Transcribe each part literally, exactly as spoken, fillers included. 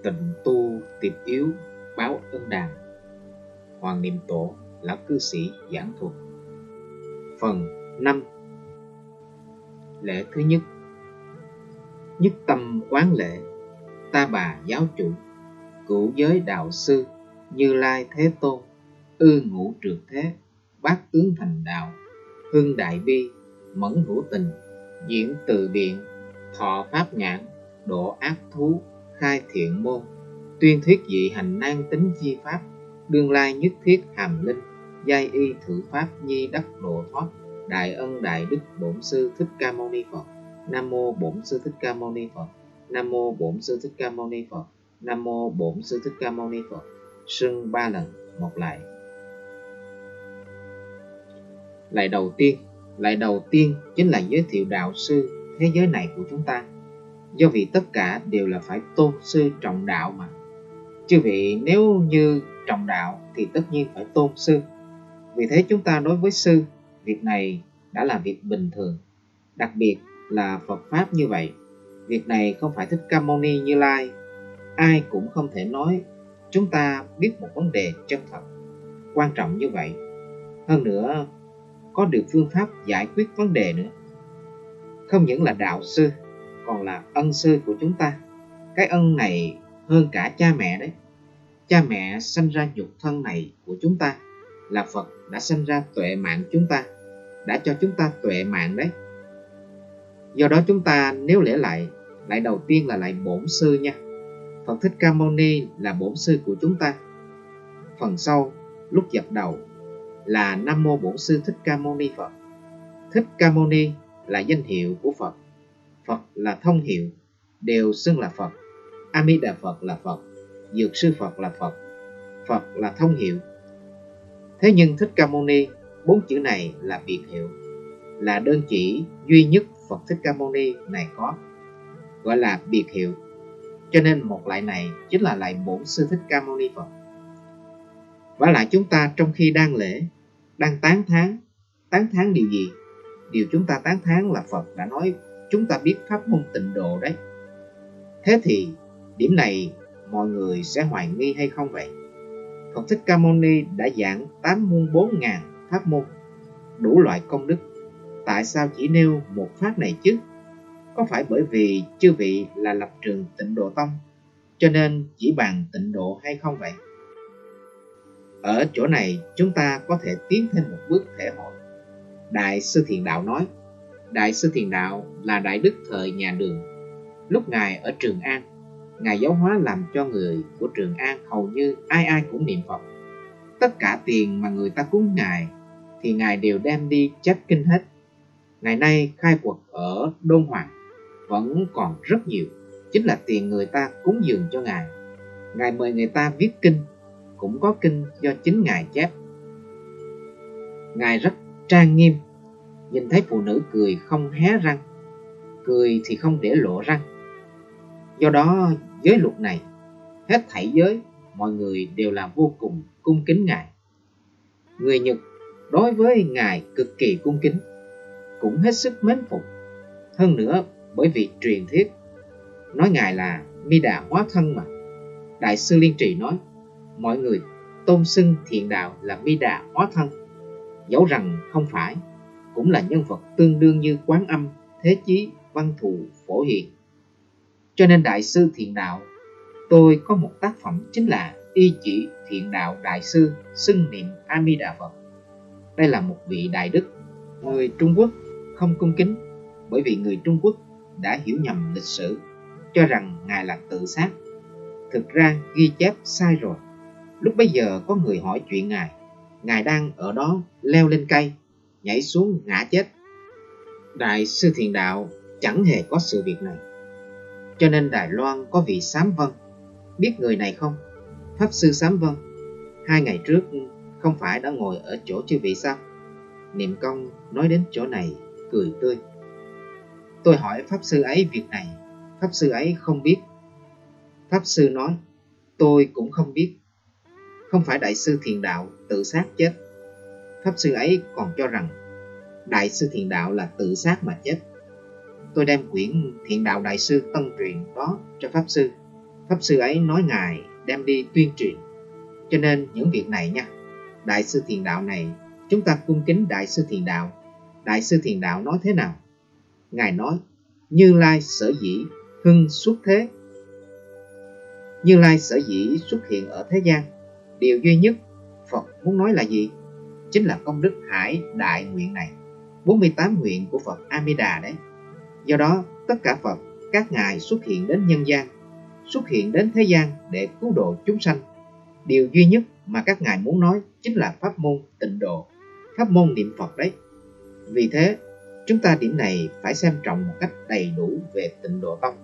Tịnh tu tiệp yếu báo ân đàn. Hoàng Niệm Tổ, lão cư sĩ giảng thuật. Phần năm. Lễ thứ nhất. Nhất tâm quán lễ ta bà giáo chủ, cửu giới đạo sư, Như Lai Thế Tôn, ư ngũ trược thế, bát tướng thành đạo, hưng đại bi, mẫn hữu tình, diễn từ biện, thọ pháp nhãn, độ ác thú, khai thiện môn, tuyên thuyết dị hành nan tính chi pháp, đương lai nhất thiết hàm linh, giai y thử pháp nhi đắc độ thoát, đại ân đại đức bổn sư Thích Ca Mâu Ni Phật. Nam mô Bổn sư Thích Ca Mâu Ni Phật. Nam mô Bổn sư Thích Ca Mâu Ni Phật. Nam mô Bổn sư Thích Ca Mâu Ni Phật. Xưng ba lần một lại. Lại đầu tiên, lại đầu tiên chính là giới thiệu đạo sư thế giới này của chúng ta. Do vì tất cả đều là phải tôn sư trọng đạo mà. Chư vị nếu như trọng đạo thì tất nhiên phải tôn sư. Vì thế chúng ta đối với sư, việc này đã là việc bình thường. Đặc biệt là Phật Pháp như vậy, việc này không phải Thích Ca Mâu Ni Như Lai. Ai cũng không thể nói chúng ta biết một vấn đề chân thật, quan trọng như vậy. Hơn nữa, có được phương pháp giải quyết vấn đề nữa. Không những là đạo sư, còn là ân sư của chúng ta. Cái ân này hơn cả cha mẹ đấy. Cha mẹ sanh ra nhục thân này của chúng ta, là Phật đã sanh ra tuệ mạng chúng ta, đã cho chúng ta tuệ mạng đấy. Do đó chúng ta nếu lễ lại, lại đầu tiên là lại bổn sư nha. Phật Thích Ca Mâu Ni là bổn sư của chúng ta. Phần sau, lúc dập đầu là Nam mô Bổn sư Thích Ca Mâu Ni Phật. Thích Ca Mâu Ni là danh hiệu của Phật, Phật là thông hiệu, đều xưng là Phật. A Di Đà Phật là Phật, Dược sư Phật là Phật, Phật là thông hiệu. Thế nhưng Thích Ca Mâu Ni, bốn chữ này là biệt hiệu, là đơn chỉ duy nhất Phật Thích Ca Mâu Ni này có, gọi là biệt hiệu. Cho nên một lại này chính là lại Bổn sư Thích Ca Mâu Ni Phật. Và lại chúng ta trong khi đang lễ, đang tán thán, tán thán điều gì? Điều chúng ta tán thán là Phật đã nói chúng ta biết pháp môn tịnh độ đấy. Thế thì điểm này mọi người sẽ hoài nghi hay không vậy? Phật Thích Ca Mâu Ni đã giảng tám mươi bốn nghìn pháp môn, đủ loại công đức. Tại sao chỉ nêu một pháp này chứ? Có phải bởi vì chư vị là lập trường Tịnh Độ Tông, cho nên chỉ bàn tịnh độ hay không vậy? Ở chỗ này chúng ta có thể tiến thêm một bước thể hội. Đại sư Thiền Đạo nói, Đại sư Thiền Đạo là đại đức thời nhà Đường. Lúc Ngài ở Trường An, Ngài giáo hóa làm cho người của Trường An hầu như ai ai cũng niệm Phật. Tất cả tiền mà người ta cúng Ngài thì Ngài đều đem đi chép kinh hết. Ngày nay khai quật ở Đôn Hoàng vẫn còn rất nhiều, chính là tiền người ta cúng dường cho Ngài. Ngài mời người ta viết kinh, cũng có kinh do chính Ngài chép. Ngài rất trang nghiêm, nhìn thấy phụ nữ cười không hé răng, cười thì không để lộ răng. Do đó giới luật này, hết thảy giới, mọi người đều là vô cùng cung kính Ngài. Người Nhật đối với Ngài cực kỳ cung kính, cũng hết sức mến phục. Hơn nữa bởi vì truyền thuyết nói Ngài là Mi Đà hóa thân mà. Đại sư Liên Trì nói mọi người tôn xưng Thiện Đạo là Mi Đà hóa thân, dẫu rằng không phải, cũng là nhân vật tương đương như Quán Âm, Thế Chí, Văn Thù, Phổ Hiền. Cho nên Đại sư Thiện Đạo, tôi có một tác phẩm chính là Y Chỉ Thiện Đạo Đại sư xưng niệm A Di Đà Phật. Đây là một vị đại đức. Người Trung Quốc không cung kính, bởi vì người Trung Quốc đã hiểu nhầm lịch sử, cho rằng Ngài là tự sát. Thực ra ghi chép sai rồi. Lúc bấy giờ có người hỏi chuyện Ngài, Ngài đang ở đó leo lên cây, nhảy xuống ngã chết. Đại sư Thiền Đạo chẳng hề có sự việc này. Cho nên Đài Loan có vị Sám Vân, biết người này không? Pháp sư Sám Vân hai ngày trước không phải đã ngồi ở chỗ chư vị sao? Niệm Công nói đến chỗ này cười tươi. Tôi hỏi Pháp sư ấy việc này, Pháp sư ấy không biết. Pháp sư nói, tôi cũng không biết. Không phải Đại sư Thiền Đạo tự sát chết. Pháp sư ấy còn cho rằng Đại sư Thiền Đạo là tự sát mà chết. Tôi đem quyển Thiện Đạo Đại sư Tân Truyện đó cho Pháp sư. Pháp sư ấy nói Ngài đem đi tuyên truyền. Cho nên những việc này nha, Đại sư Thiền Đạo này, chúng ta cung kính Đại sư Thiền Đạo. Đại sư Thiền Đạo nói thế nào? Ngài nói, Như Lai sở dĩ hưng xuất thế. Như Lai sở dĩ xuất hiện ở thế gian, điều duy nhất Phật muốn nói là gì? Chính là công đức hải đại nguyện này, bốn mươi tám nguyện của Phật A Di Đà đấy. Do đó, tất cả Phật, các ngài xuất hiện đến nhân gian, xuất hiện đến thế gian để cứu độ chúng sanh. Điều duy nhất mà các ngài muốn nói chính là pháp môn tịnh độ, pháp môn niệm Phật đấy. Vì thế, chúng ta điểm này phải xem trọng một cách đầy đủ về Tịnh Độ Tông.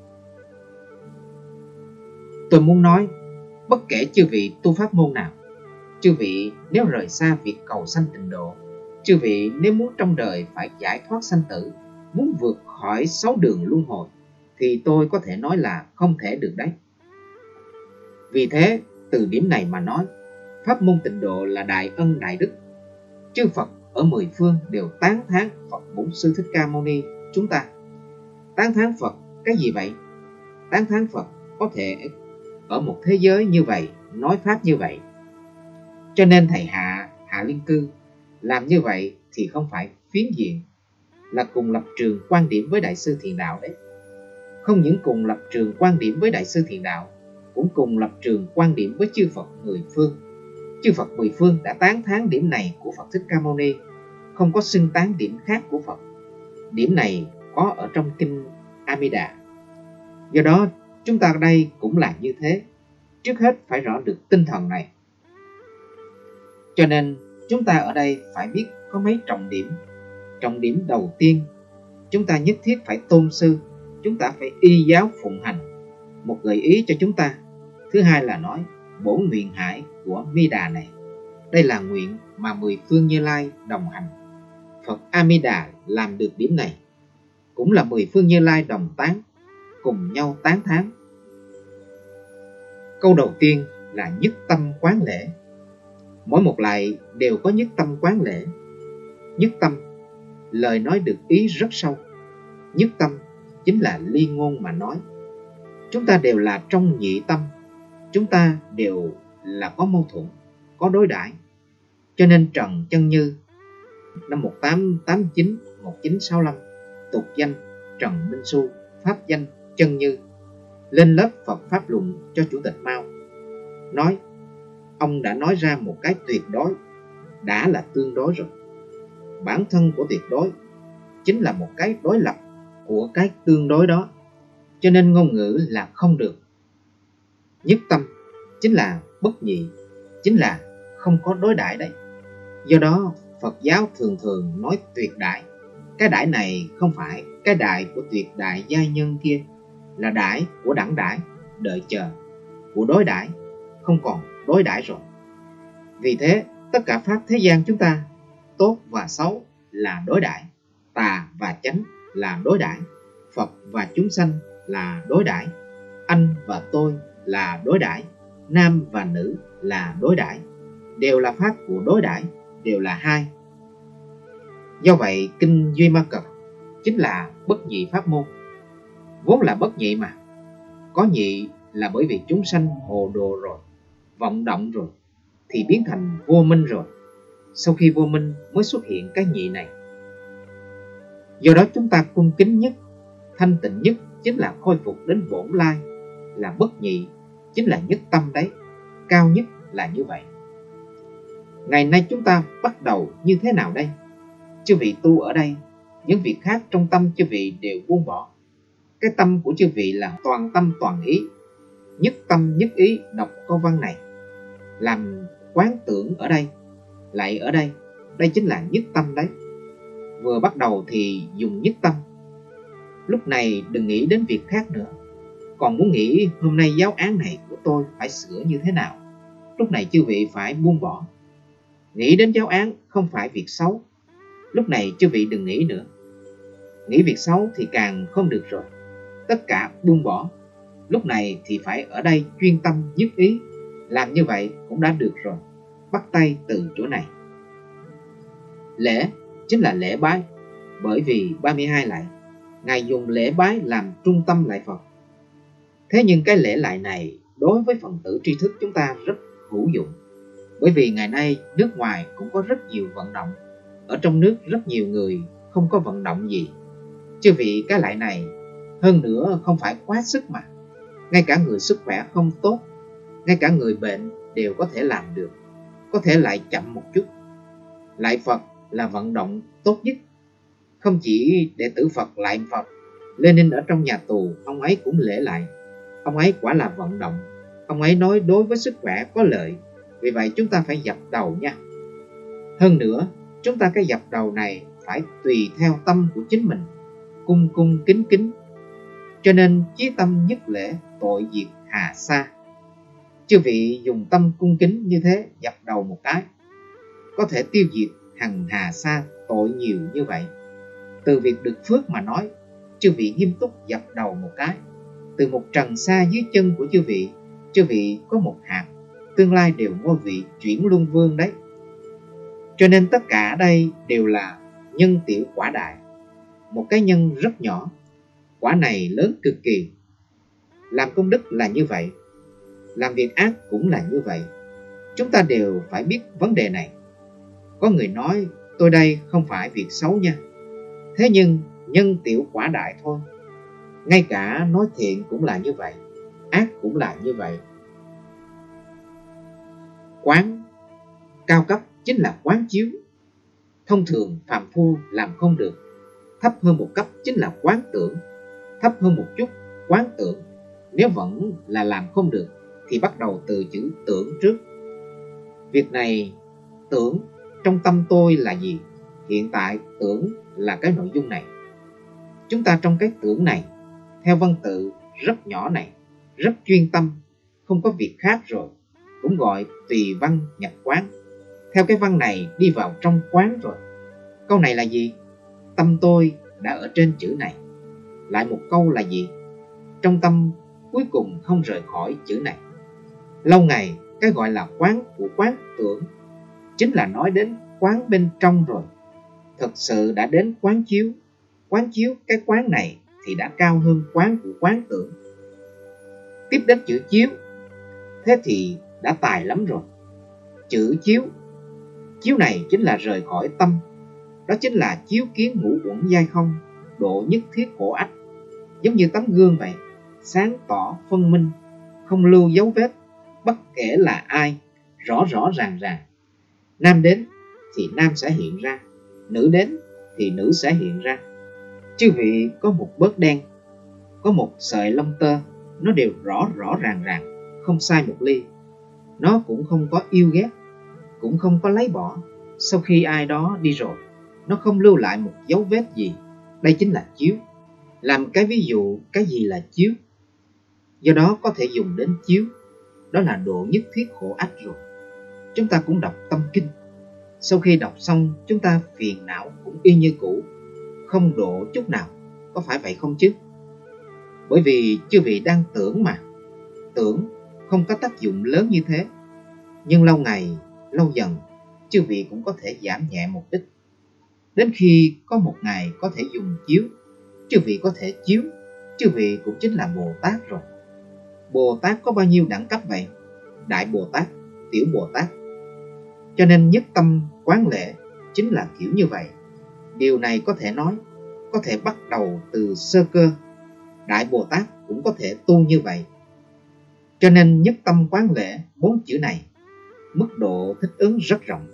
Tôi muốn nói, bất kể chư vị tu pháp môn nào, chư vị nếu rời xa việc cầu sanh tịnh độ, chư vị nếu muốn trong đời phải giải thoát sanh tử, muốn vượt khỏi sáu đường luân hồi, thì tôi có thể nói là không thể được đấy. Vì thế, từ điểm này mà nói, pháp môn tịnh độ là đại ân đại đức. Chư Phật ở mười phương đều tán thán Phật Bổn Sư Thích Ca Mâu Ni chúng ta. Tán thán Phật cái gì vậy? Tán thán Phật có thể ở một thế giới như vậy nói pháp như vậy. Cho nên thầy Hạ Hạ Liên Cư làm như vậy thì không phải phiến diện, là cùng lập trường quan điểm với Đại sư Thiền Đạo đấy. Không những cùng lập trường quan điểm với Đại sư Thiền Đạo, cũng cùng lập trường quan điểm với chư Phật mười phương. Chư Phật mười phương đã tán thán điểm này của Phật Thích Ca Mâu Ni, không có xưng tán điểm khác của Phật. Điểm này có ở trong kinh A Di Đà. Do đó chúng ta ở đây cũng là như thế. Trước hết phải rõ được tinh thần này. Cho nên chúng ta ở đây phải biết có mấy trọng điểm. Trọng điểm đầu tiên, chúng ta nhất thiết phải tôn sư, chúng ta phải y giáo phụng hành. Một gợi ý cho chúng ta. Thứ hai là nói bổn nguyện hải của Mi Đà này. Đây là nguyện mà mười phương Như Lai đồng hành. Phật A Di Đà làm được điểm này, cũng là mười phương Như Lai đồng tán, cùng nhau tán thán. Câu đầu tiên là nhất tâm quán lễ. Mỗi một lại đều có nhất tâm quán lễ. Nhất tâm, lời nói được ý rất sâu. Nhất tâm chính là ly ngôn mà nói. Chúng ta đều là trong nhị tâm, chúng ta đều là có mâu thuẫn, có đối đãi. Cho nên Trần Chân Như năm một nghìn tám trăm tám mươi chín đến một nghìn chín trăm sáu mươi lăm, tục danh Trần Minh Xu, pháp danh Chân Như, lên lớp Phật Pháp Luận cho Chủ tịch Mao, nói ông đã nói ra một cái tuyệt đối, đã là tương đối rồi. Bản thân của tuyệt đối chính là một cái đối lập của cái tương đối đó, cho nên ngôn ngữ là không được. Nhất tâm chính là bất nhị, chính là không có đối đãi đấy. Do đó Phật giáo thường thường nói tuyệt đại. Cái đại này không phải cái đại của tuyệt đại giai nhân kia, là đại của đẳng đại, đợi chờ, của đối đãi, không còn đối đãi rồi. Vì thế tất cả pháp thế gian chúng ta, tốt và xấu là đối đãi, tà và chánh là đối đãi, Phật và chúng sanh là đối đãi, anh và tôi là đối đãi, nam và nữ là đối đãi, đều là pháp của đối đãi, đều là hai. Do vậy kinh Duy Ma Cật chính là bất nhị pháp môn. Vốn là bất nhị mà, có nhị là bởi vì chúng sanh hồ đồ rồi, vọng động rồi, thì biến thành vô minh rồi. Sau khi vô minh mới xuất hiện cái nhị này. Do đó chúng ta cung kính nhất, thanh tịnh nhất chính là khôi phục đến bổn lai, là bất nhị, chính là nhất tâm đấy. Cao nhất là như vậy. Ngày nay chúng ta bắt đầu như thế nào đây? Chư vị tu ở đây, những việc khác trong tâm chư vị đều buông bỏ. Cái tâm của chư vị là toàn tâm toàn ý, nhất tâm nhất ý. Đọc câu văn này, làm quán tưởng ở đây, lại ở đây, đây chính là nhất tâm đấy. Vừa bắt đầu thì dùng nhất tâm. Lúc này đừng nghĩ đến việc khác nữa. Còn muốn nghĩ hôm nay giáo án này của tôi phải sửa như thế nào, lúc này chư vị phải buông bỏ. Nghĩ đến giáo án không phải việc xấu, lúc này chư vị đừng nghĩ nữa. Nghĩ việc xấu thì càng không được rồi. Tất cả buông bỏ. Lúc này thì phải ở đây chuyên tâm nhất ý. Làm như vậy cũng đã được rồi. Bắt tay từ chỗ này. Lễ chính là lễ bái. Bởi vì ba mươi hai lạy, Ngài dùng lễ bái làm trung tâm lạy Phật. Thế nhưng cái lễ lại này đối với phần tử tri thức chúng ta rất hữu dụng. Bởi vì ngày nay nước ngoài cũng có rất nhiều vận động, ở trong nước rất nhiều người không có vận động gì. Chứ vì cái lại này, hơn nữa không phải quá sức mà. Ngay cả người sức khỏe không tốt, ngay cả người bệnh đều có thể làm được, có thể lại chậm một chút. Lại Phật là vận động tốt nhất. Không chỉ đệ tử Phật lại Phật, Lenin ở trong nhà tù, ông ấy cũng lễ lại. Ông ấy quả là vận động. Ông ấy nói đối với sức khỏe có lợi. Vì vậy chúng ta phải dập đầu nha. Hơn nữa, chúng ta cái dập đầu này phải tùy theo tâm của chính mình, cung cung kính kính. Cho nên chí tâm nhất lễ, tội diệt hà sa. Chư vị dùng tâm cung kính như thế dập đầu một cái, có thể tiêu diệt hằng hà sa tội nhiều như vậy. Từ việc được phước mà nói, chư vị nghiêm túc dập đầu một cái, từ một trần sa dưới chân của chư vị, chư vị có một hạt, tương lai đều ngôi vị chuyển luân vương đấy. Cho nên tất cả ở đây đều là nhân tiểu quả đại. Một cái nhân rất nhỏ, quả này lớn cực kỳ. Làm công đức là như vậy, làm việc ác cũng là như vậy. Chúng ta đều phải biết vấn đề này. Có người nói tôi đây không phải việc xấu nha. Thế nhưng nhân tiểu quả đại thôi. Ngay cả nói thiện cũng là như vậy, ác cũng là như vậy. Quán cao cấp chính là quán chiếu. Thông thường phàm phu làm không được. Thấp hơn một cấp chính là quán tưởng. Thấp hơn một chút quán tưởng. Nếu vẫn là làm không được thì bắt đầu từ chữ tưởng trước. Việc này tưởng trong tâm tôi là gì? Hiện tại tưởng là cái nội dung này. Chúng ta trong cái tưởng này, theo văn tự rất nhỏ này, rất chuyên tâm, không có việc khác rồi, cũng gọi tùy văn nhập quán. Theo cái văn này đi vào trong quán rồi. Câu này là gì? Tâm tôi đã ở trên chữ này. Lại một câu là gì? Trong tâm cuối cùng không rời khỏi chữ này. Lâu ngày cái gọi là quán của quán tưởng chính là nói đến quán bên trong rồi. Thực sự đã đến quán chiếu. Quán chiếu cái quán này thì đã cao hơn quán của quán tưởng. Tiếp đến chữ chiếu, thế thì đã tài lắm rồi. Chữ chiếu, chiếu này chính là rời khỏi tâm. Đó chính là chiếu kiến ngũ uẩn giai không, độ nhất thiết khổ ách. Giống như tấm gương vậy, sáng tỏ phân minh, không lưu dấu vết, bất kể là ai, rõ rõ ràng ràng. Nam đến thì nam sẽ hiện ra, nữ đến thì nữ sẽ hiện ra. Chư vị có một bớt đen, có một sợi lông tơ, nó đều rõ rõ ràng ràng, không sai một ly. Nó cũng không có yêu ghét, cũng không có lấy bỏ. Sau khi ai đó đi rồi, nó không lưu lại một dấu vết gì. Đây chính là chiếu. Làm cái ví dụ cái gì là chiếu. Do đó có thể dùng đến chiếu. Đó là độ nhất thiết khổ ách rồi. Chúng ta cũng đọc tâm kinh. Sau khi đọc xong, chúng ta phiền não cũng y như cũ, không độ chút nào. Có phải vậy không chứ? Bởi vì chư vị đang tưởng mà. Tưởng không có tác dụng lớn như thế. Nhưng lâu ngày, lâu dần, chư vị cũng có thể giảm nhẹ một ít. Đến khi có một ngày có thể dùng chiếu, chư vị có thể chiếu, chư vị cũng chính là Bồ Tát rồi. Bồ Tát có bao nhiêu đẳng cấp vậy? Đại Bồ Tát, Tiểu Bồ Tát. Cho nên nhất tâm quán lễ chính là kiểu như vậy. Điều này có thể nói, có thể bắt đầu từ sơ cơ. Đại Bồ Tát cũng có thể tu như vậy. Cho nên nhất tâm quán lễ, bốn chữ này, mức độ thích ứng rất rộng.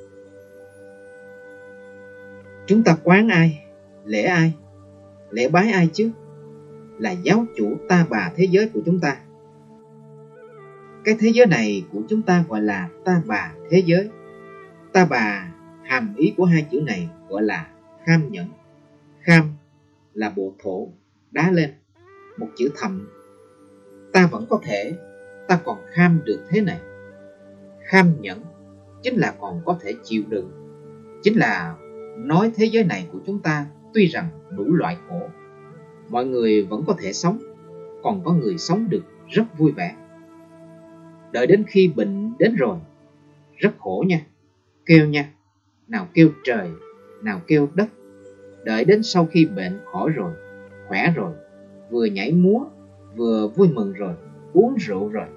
Chúng ta quán ai? Lễ ai? Lễ bái ai chứ? Là giáo chủ ta bà thế giới của chúng ta. Cái thế giới này của chúng ta gọi là ta bà thế giới. Ta bà, hàm ý của hai chữ này gọi là kham nhẫn. Kham là bộ thổ, đá lên, một chữ thầm. Ta vẫn có thể, ta còn kham được thế này. Kham nhẫn chính là còn có thể chịu đựng. Chính là nói thế giới này của chúng ta tuy rằng đủ loại khổ, mọi người vẫn có thể sống, còn có người sống được rất vui vẻ. Đợi đến khi bệnh đến rồi, rất khổ nha, kêu nha, nào kêu trời, nào kêu đất. Đợi đến sau khi bệnh khỏi rồi, khỏe rồi, vừa nhảy múa, vừa vui mừng rồi, uống rượu rồi.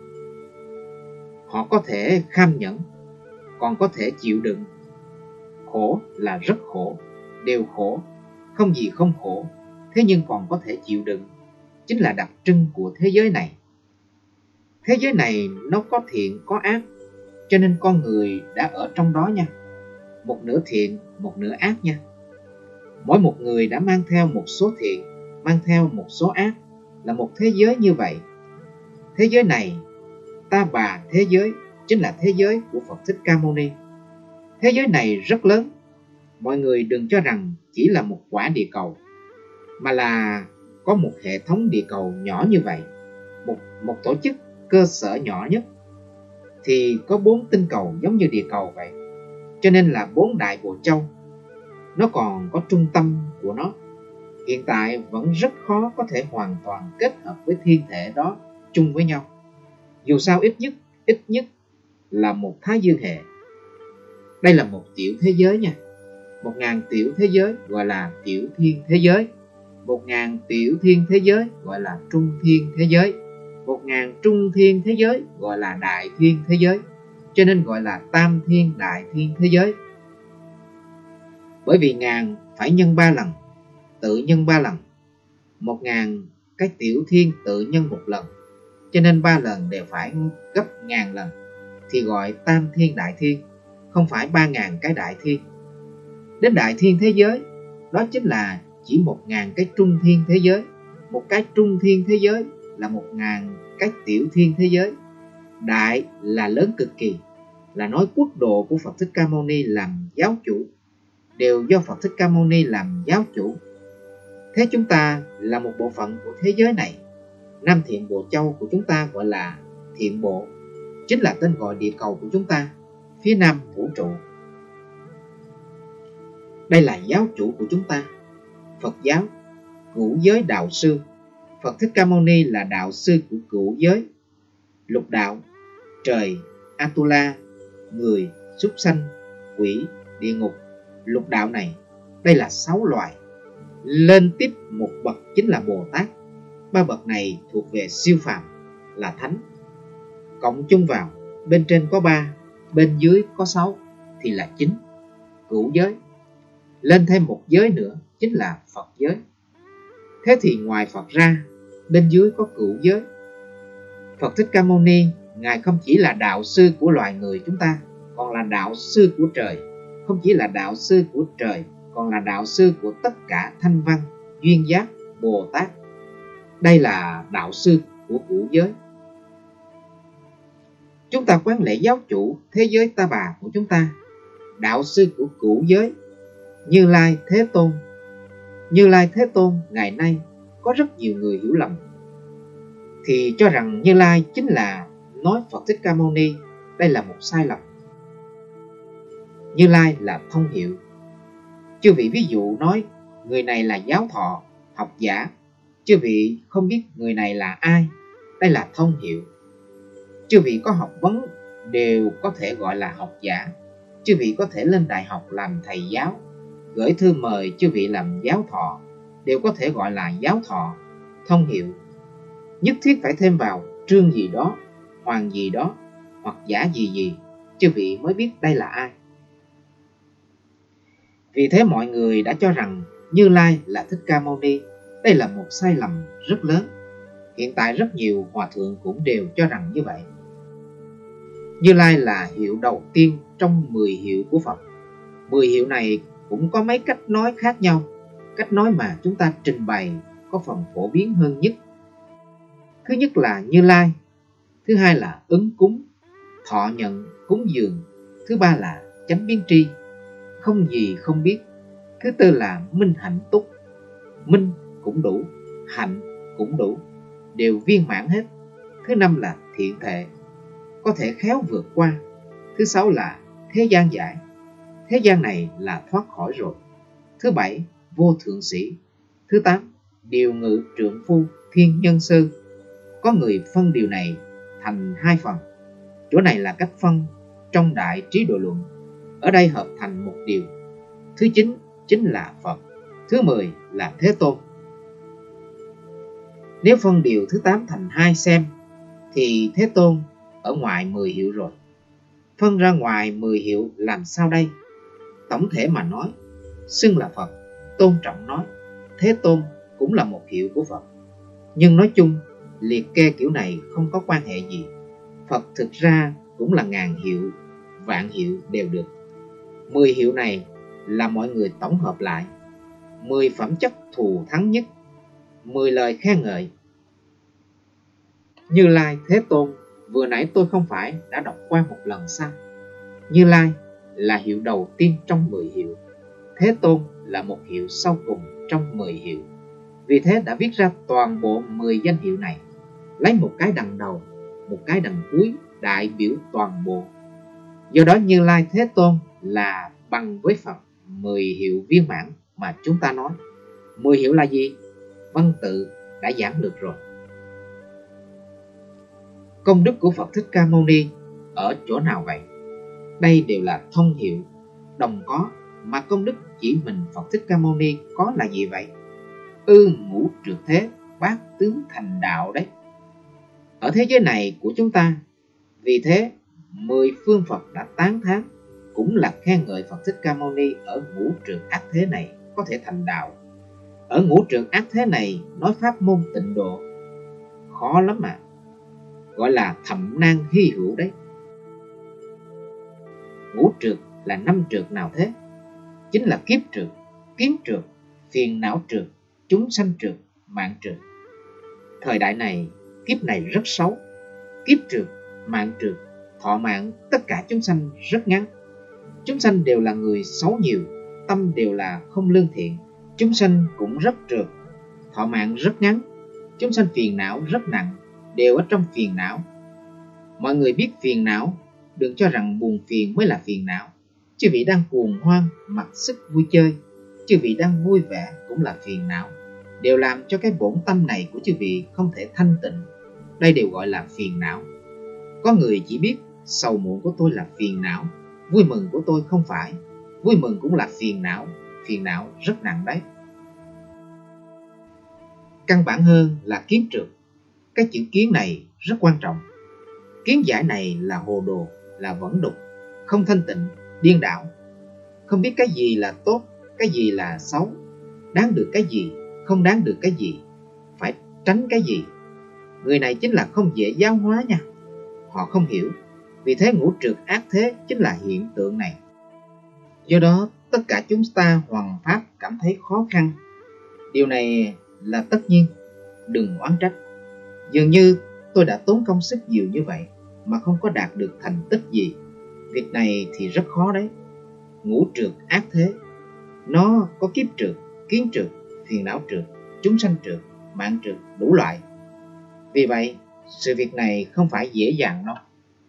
Họ có thể kham nhẫn, còn có thể chịu đựng. Khổ là rất khổ, đều khổ, không gì không khổ, thế nhưng còn có thể chịu đựng, chính là đặc trưng của thế giới này. Thế giới này nó có thiện có ác, cho nên con người đã ở trong đó nha. Một nửa thiện, một nửa ác nha. Mỗi một người đã mang theo một số thiện, mang theo một số ác, là một thế giới như vậy. Thế giới này, Ta Bà thế giới, chính là thế giới của Phật Thích Ca Mâu Ni. Thế giới này rất lớn. Mọi người đừng cho rằng chỉ là một quả địa cầu, mà là có một hệ thống địa cầu nhỏ như vậy, một, một tổ chức cơ sở nhỏ nhất, thì có bốn tinh cầu giống như địa cầu vậy. Cho nên là bốn đại bộ châu. Nó còn có trung tâm của nó. Hiện tại vẫn rất khó có thể hoàn toàn kết hợp với thiên thể đó chung với nhau. Dù sao ít nhất, ít nhất là một thái dương hệ. Đây là một tiểu thế giới nha. Một ngàn tiểu thế giới gọi là tiểu thiên thế giới. Một ngàn tiểu thiên thế giới gọi là trung thiên thế giới. Một ngàn trung thiên thế giới gọi là đại thiên thế giới. Cho nên gọi là tam thiên đại thiên thế giới. Bởi vì ngàn phải nhân ba lần, tự nhân ba lần. Một ngàn cái tiểu thiên tự nhân một lần, cho nên ba lần đều phải gấp ngàn lần, thì gọi tam thiên đại thiên, không phải ba ngàn cái đại thiên. Đến đại thiên thế giới, đó chính là chỉ một ngàn cái trung thiên thế giới. Một cái trung thiên thế giới là một ngàn cái tiểu thiên thế giới. Đại là lớn cực kỳ, là nói quốc độ của Phật Thích Ca Mâu Ni làm giáo chủ, đều do Phật Thích Ca Mâu Ni làm giáo chủ. Thế chúng ta là một bộ phận của thế giới này. Năm thiện bộ châu của chúng ta gọi là thiện bộ, chính là tên gọi địa cầu của chúng ta, phía nam vũ trụ. Đây là giáo chủ của chúng ta, Phật giáo, cửu giới đạo sư. Phật Thích Ca Mâu Ni là đạo sư của cửu giới, lục đạo, trời, Atula, người, súc sanh, quỷ, địa ngục. Lục đạo này, đây là sáu loài. Lên tiếp một bậc chính là Bồ Tát. Ba bậc này thuộc về siêu phàm, là thánh. Cộng chung vào, bên trên có ba, bên dưới có sáu, thì là chín, cửu giới. Lên thêm một giới nữa chính là Phật giới. Thế thì ngoài Phật ra, bên dưới có cửu giới. Phật Thích Ca Mâu Ni, Ngài không chỉ là đạo sư của loài người chúng ta, còn là đạo sư của trời. Không chỉ là đạo sư của trời, còn là đạo sư của tất cả thanh văn, duyên giác, Bồ Tát. Đây là đạo sư của cửu giới. Chúng ta quán lễ giáo chủ thế giới Ta Bà của chúng ta, đạo sư của cửu giới, Như Lai Thế Tôn. Như Lai Thế Tôn ngày nay có rất nhiều người hiểu lầm, thì cho rằng Như Lai chính là nói Phật Thích Ca Mâu Ni. Đây là một sai lầm. Như Lai là thông hiệu. Chư vị ví dụ nói người này là giáo thọ, học giả, chư vị không biết người này là ai. Đây là thông hiệu. Chư vị có học vấn đều có thể gọi là học giả. Chư vị có thể lên đại học làm thầy giáo, gửi thư mời chư vị làm giáo thọ, đều có thể gọi là giáo thọ, thông hiệu. Nhất thiết phải thêm vào trương gì đó, hoàng gì đó, hoặc giả gì gì, chư vị mới biết đây là ai. Vì thế mọi người đã cho rằng Như Lai là Thích Ca Mâu Ni. Đây là một sai lầm rất lớn. Hiện tại rất nhiều hòa thượng cũng đều cho rằng như vậy. Như Lai là hiệu đầu tiên trong mười hiệu của Phật. Mười hiệu này cũng có mấy cách nói khác nhau. Cách nói mà chúng ta trình bày có phần phổ biến hơn nhất. Thứ nhất là Như Lai. Thứ hai là ứng cúng, thọ nhận, cúng dường. Thứ ba là chánh biến tri, không gì không biết. Thứ tư là minh hạnh túc. Minh cũng đủ, hạnh cũng đủ, đều viên mãn hết. Thứ năm là thiện thệ, có thể khéo vượt qua. Thứ sáu là thế gian giải, thế gian này là thoát khỏi rồi. Thứ bảy vô thượng sĩ. Thứ tám điều ngự trượng phu, thiên nhân sư. Có người phân điều này thành hai phần. Chỗ này là cách phân trong Đại Trí Độ Luận, ở đây hợp thành một điều. Thứ chín chính là Phật. Thứ mười là Thế Tôn. Nếu phân điều thứ tám thành hai xem, thì Thế Tôn ở ngoài mười hiệu rồi. Phân ra ngoài mười hiệu làm sao đây? Tổng thể mà nói, xưng là Phật, tôn trọng nói, Thế Tôn cũng là một hiệu của Phật. Nhưng nói chung, liệt kê kiểu này không có quan hệ gì. Phật thực ra cũng là ngàn hiệu, vạn hiệu đều được. Mười hiệu này là mọi người tổng hợp lại. Mười phẩm chất thù thắng nhất, mười lời khen ngợi. Như Lai Thế Tôn vừa nãy tôi không phải đã đọc qua một lần sao? Như Lai là hiệu đầu tiên trong mười hiệu, Thế Tôn là một hiệu sau cùng trong mười hiệu. Vì thế đã viết ra toàn bộ mười danh hiệu này, lấy một cái đằng đầu, một cái đằng cuối đại biểu toàn bộ. Do đó Như Lai Thế Tôn là bằng với Phật mười hiệu viên mãn mà chúng ta nói. Mười hiệu là gì? Văn tự đã giảng được rồi. Công đức của Phật Thích Ca Mâu Ni ở chỗ nào vậy? Đây đều là thông hiệu, đồng có, mà công đức chỉ mình Phật Thích Ca Mâu Ni có là gì vậy? Ư ngũ trược thế, bát tướng thành đạo đấy. Ở thế giới này của chúng ta, vì thế mười phương Phật đã tán thán, cũng là khen ngợi Phật Thích Ca Mâu Ni ở ngũ trược ác thế này có thể thành đạo. Ở ngũ trược ác thế này nói pháp môn tịnh độ khó lắm mà, gọi là thậm nan hy hữu đấy. Ngũ trược là năm trược nào thế? Chính là kiếp trược, kiến trược, phiền não trược, chúng sanh trược, mạng trược. Thời đại này, kiếp này rất xấu. Kiếp trược, mạng trược, thọ mạng tất cả chúng sanh rất ngắn. Chúng sanh đều là người xấu nhiều, tâm đều là không lương thiện. Chúng sanh cũng rất trược, thọ mạng rất ngắn. Chúng sanh phiền não rất nặng, đều ở trong phiền não. Mọi người biết phiền não, đừng cho rằng buồn phiền mới là phiền não. Chư vị đang cuồng hoan, mặc sức vui chơi, chư vị đang vui vẻ cũng là phiền não, đều làm cho cái bổn tâm này của chư vị không thể thanh tịnh. Đây đều gọi là phiền não. Có người chỉ biết sầu muộn của tôi là phiền não, vui mừng của tôi không phải. Vui mừng cũng là phiền não, phiền não rất nặng đấy. Căn bản hơn là kiến trược. Cái chữ kiến này rất quan trọng. Kiến giải này là hồ đồ, là vẫn đục, không thanh tịnh, điên đảo. Không biết cái gì là tốt, cái gì là xấu, đáng được cái gì, không đáng được cái gì, phải tránh cái gì. Người này chính là không dễ giáo hóa nha. Họ không hiểu. Vì thế ngũ trược ác thế chính là hiện tượng này. Do đó tất cả chúng ta hoằng pháp cảm thấy khó khăn. Điều này là tất nhiên, đừng oán trách. Dường như tôi đã tốn công sức nhiều như vậy mà không có đạt được thành tích gì. Việc này thì rất khó đấy. Ngũ trược ác thế, nó có kiếp trược, kiến trược, phiền não trược, chúng sanh trược, mạng trược, đủ loại. Vì vậy sự việc này không phải dễ dàng đâu.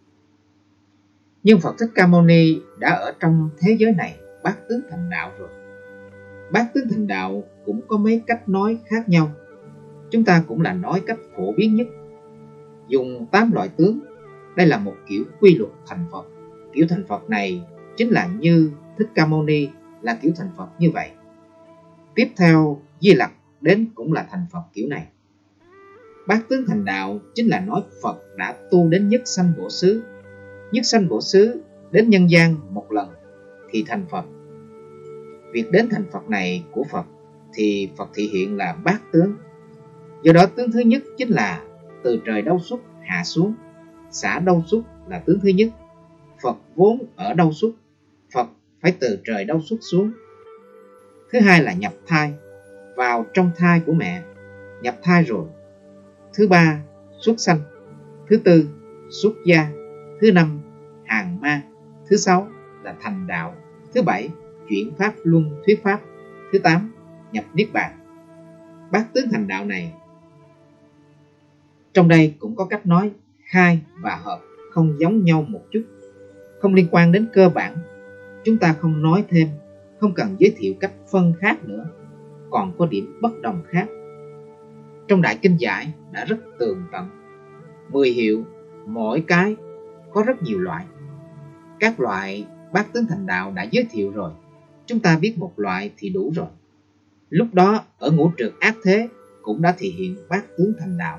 Nhưng Phật Thích Ca Mâu Ni đã ở trong thế giới này bát tướng thành đạo rồi. Bát tướng thành đạo cũng có mấy cách nói khác nhau. Chúng ta cũng là nói cách phổ biến nhất. Dùng tám loại tướng. Đây là một kiểu quy luật thành Phật. Kiểu thành Phật này chính là như Thích Ca Mâu Ni là kiểu thành Phật như vậy. Tiếp theo Di Lặc đến cũng là thành Phật kiểu này. Bát tướng thành đạo chính là nói Phật đã tu đến nhất sanh bổ xứ. Nhất sanh bổ xứ đến nhân gian một lần thì thành Phật. Việc đến thành Phật này của Phật thì Phật thị hiện là bát tướng. Do đó tướng thứ nhất chính là từ trời đâu xuất hạ xuống. Xả đâu xuất là tướng thứ nhất. Phật vốn ở đâu xuất, Phật phải từ trời đâu xuất xuống. Thứ hai là nhập thai, vào trong thai của mẹ, nhập thai rồi. Thứ ba xuất sanh. Thứ tư xuất gia. Thứ năm hàng ma. Thứ sáu là thành đạo. Thứ bảy chuyển pháp luân thuyết pháp. Thứ tám nhập niết bàn. Bát tướng thành đạo này, trong đây cũng có cách nói khai và hợp không giống nhau một chút, không liên quan đến cơ bản. Chúng ta không nói thêm, không cần giới thiệu cách phân khác nữa, còn có điểm bất đồng khác. Trong Đại Kinh Giải đã rất tường tận. Mười hiệu, mỗi cái có rất nhiều loại. Các loại bát tướng thành đạo đã giới thiệu rồi. Chúng ta biết một loại thì đủ rồi. Lúc đó ở ngũ trược ác thế, cũng đã thể hiện bát tướng thành đạo.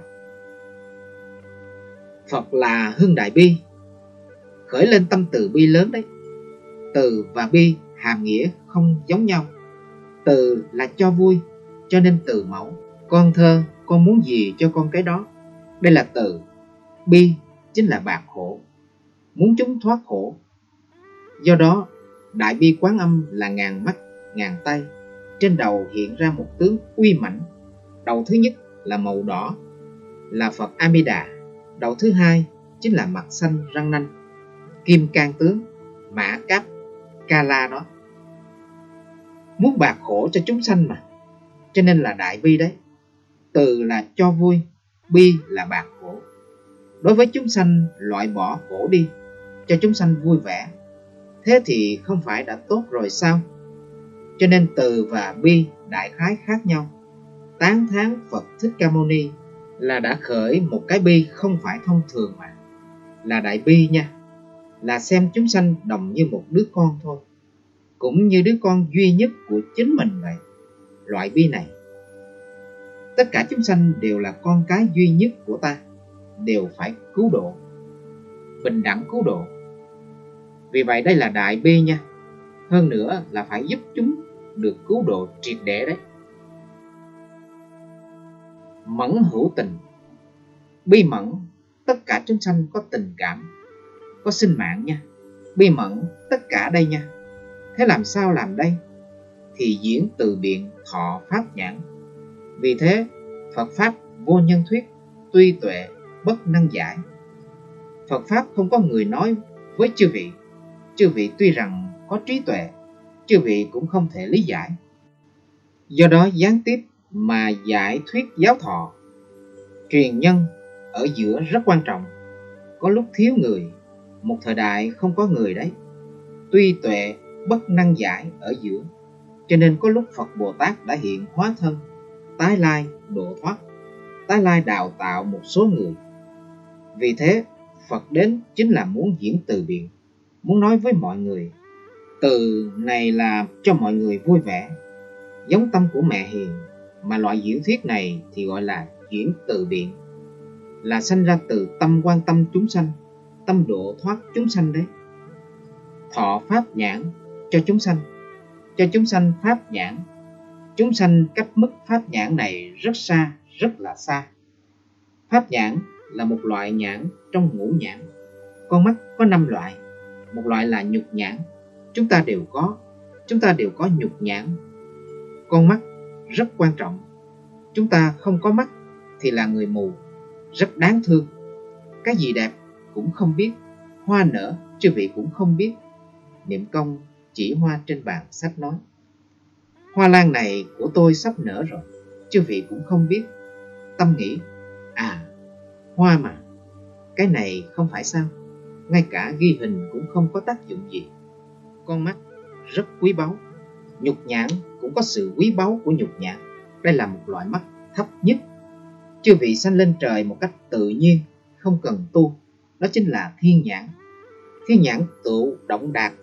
Phật là hưng đại bi, khởi lên tâm từ bi lớn đấy. Từ và bi hàm nghĩa không giống nhau. Từ là cho vui, cho nên từ mẫu. Con thơ, con muốn gì cho con cái đó. Đây là từ. Bi chính là bạc khổ, muốn chúng thoát khổ. Do đó, Đại Bi Quán Âm là ngàn mắt, ngàn tay. Trên đầu hiện ra một tướng uy mãnh. Đầu thứ nhất là màu đỏ, là Phật Amida. Đầu thứ hai chính là mặt xanh răng nanh, kim cang tướng, mã cáp, ca la đó. Muốn bạc khổ cho chúng sanh mà, cho nên là đại bi đấy. Từ là cho vui, bi là bạc khổ. Đối với chúng sanh loại bỏ khổ đi, cho chúng sanh vui vẻ. Thế thì không phải đã tốt rồi sao? Cho nên từ và bi đại khái khác nhau. Tán thán Phật Thích Ca Mâu Ni là đã khởi một cái bi không phải thông thường mà, là đại bi nha. Là xem chúng sanh đồng như một đứa con thôi, cũng như đứa con duy nhất của chính mình vậy. Loại bi này, tất cả chúng sanh đều là con cái duy nhất của ta, đều phải cứu độ, bình đẳng cứu độ. Vì vậy đây là đại bi nha. Hơn nữa là phải giúp chúng được cứu độ triệt để đấy. Mẫn hữu tình, bi mẫn, tất cả chúng sanh có tình cảm, có sinh mạng nha. Bi mẫn tất cả đây nha. Thế làm sao làm đây? Thì diễn từ biện thọ pháp nhãn. Vì thế Phật Pháp vô nhân thuyết, tuy tuệ bất năng giải. Phật Pháp không có người nói với chư vị. Chư vị tuy rằng có trí tuệ, chư vị cũng không thể lý giải. Do đó gián tiếp mà giải thuyết giáo thọ, truyền nhân ở giữa rất quan trọng. Có lúc thiếu người, một thời đại không có người đấy. Tuy tuệ bất năng giải ở giữa, cho nên có lúc Phật Bồ Tát đã hiện hóa thân, tái lai độ thoát, tái lai đào tạo một số người. Vì thế Phật đến chính là muốn diễn từ biện, muốn nói với mọi người. Từ này là cho mọi người vui vẻ, giống tâm của mẹ hiền. Mà loại diễn thuyết này thì gọi là diễn từ biện, là sanh ra từ tâm quan tâm chúng sanh, tâm độ thoát chúng sanh đấy. Thọ pháp nhãn cho chúng sanh, cho chúng sanh pháp nhãn. Chúng sanh cách mức pháp nhãn này rất xa, rất là xa. Pháp nhãn là một loại nhãn trong ngũ nhãn. Con mắt có năm loại. Một loại là nhục nhãn, chúng ta đều có. Chúng ta đều có nhục nhãn. Con mắt rất quan trọng. Chúng ta không có mắt thì là người mù, rất đáng thương. Cái gì đẹp cũng không biết, hoa nở chư vị cũng không biết. Niệm công chỉ hoa trên bàn sách nói, hoa lan này của tôi sắp nở rồi, chư vị cũng không biết. Tâm nghĩ, à, hoa mà, cái này không phải sao, ngay cả ghi hình cũng không có tác dụng gì. Con mắt rất quý báu. Nhục nhãn cũng có sự quý báu của nhục nhãn. Đây là một loại mắt thấp nhất. Chư vị sanh lên trời một cách tự nhiên, không cần tu. Đó chính là thiên nhãn. Thiên nhãn tự động đạt.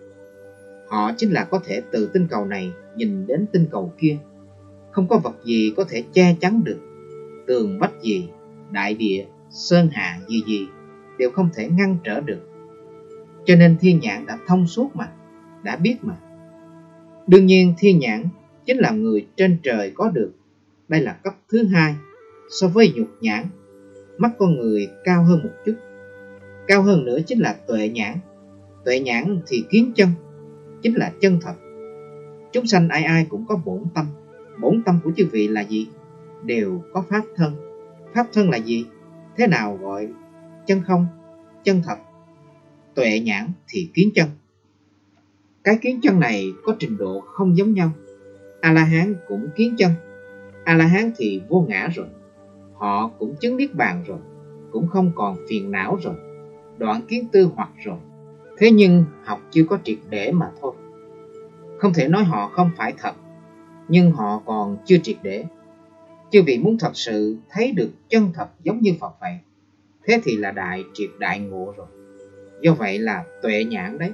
Họ chính là có thể từ tinh cầu này nhìn đến tinh cầu kia. Không có vật gì có thể che chắn được. Tường vách gì, đại địa, sơn hà gì gì đều không thể ngăn trở được. Cho nên thiên nhãn đã thông suốt mà, đã biết mà. Đương nhiên thiên nhãn chính là người trên trời có được. Đây là cấp thứ hai so với nhục nhãn. Mắt con người cao hơn một chút. Cao hơn nữa chính là tuệ nhãn. Tuệ nhãn thì kiến chân, chính là chân thật. Chúng sanh ai ai cũng có bổn tâm. Bổn tâm của chư vị là gì? Đều có pháp thân. Pháp thân là gì? Thế nào gọi chân không? Chân thật. Tuệ nhãn thì kiến chân. Cái kiến chân này có trình độ không giống nhau. A-la-hán cũng kiến chân. A-la-hán thì vô ngã rồi. Họ cũng chứng niết bàn rồi, cũng không còn phiền não rồi, đoạn kiến tư hoặc rồi. Thế nhưng học chưa có triệt để mà thôi. Không thể nói họ không phải thật, nhưng họ còn chưa triệt để. Chư vị muốn thật sự thấy được chân thật giống như Phật vậy, thế thì là đại triệt đại ngộ rồi. Do vậy là tuệ nhãn đấy.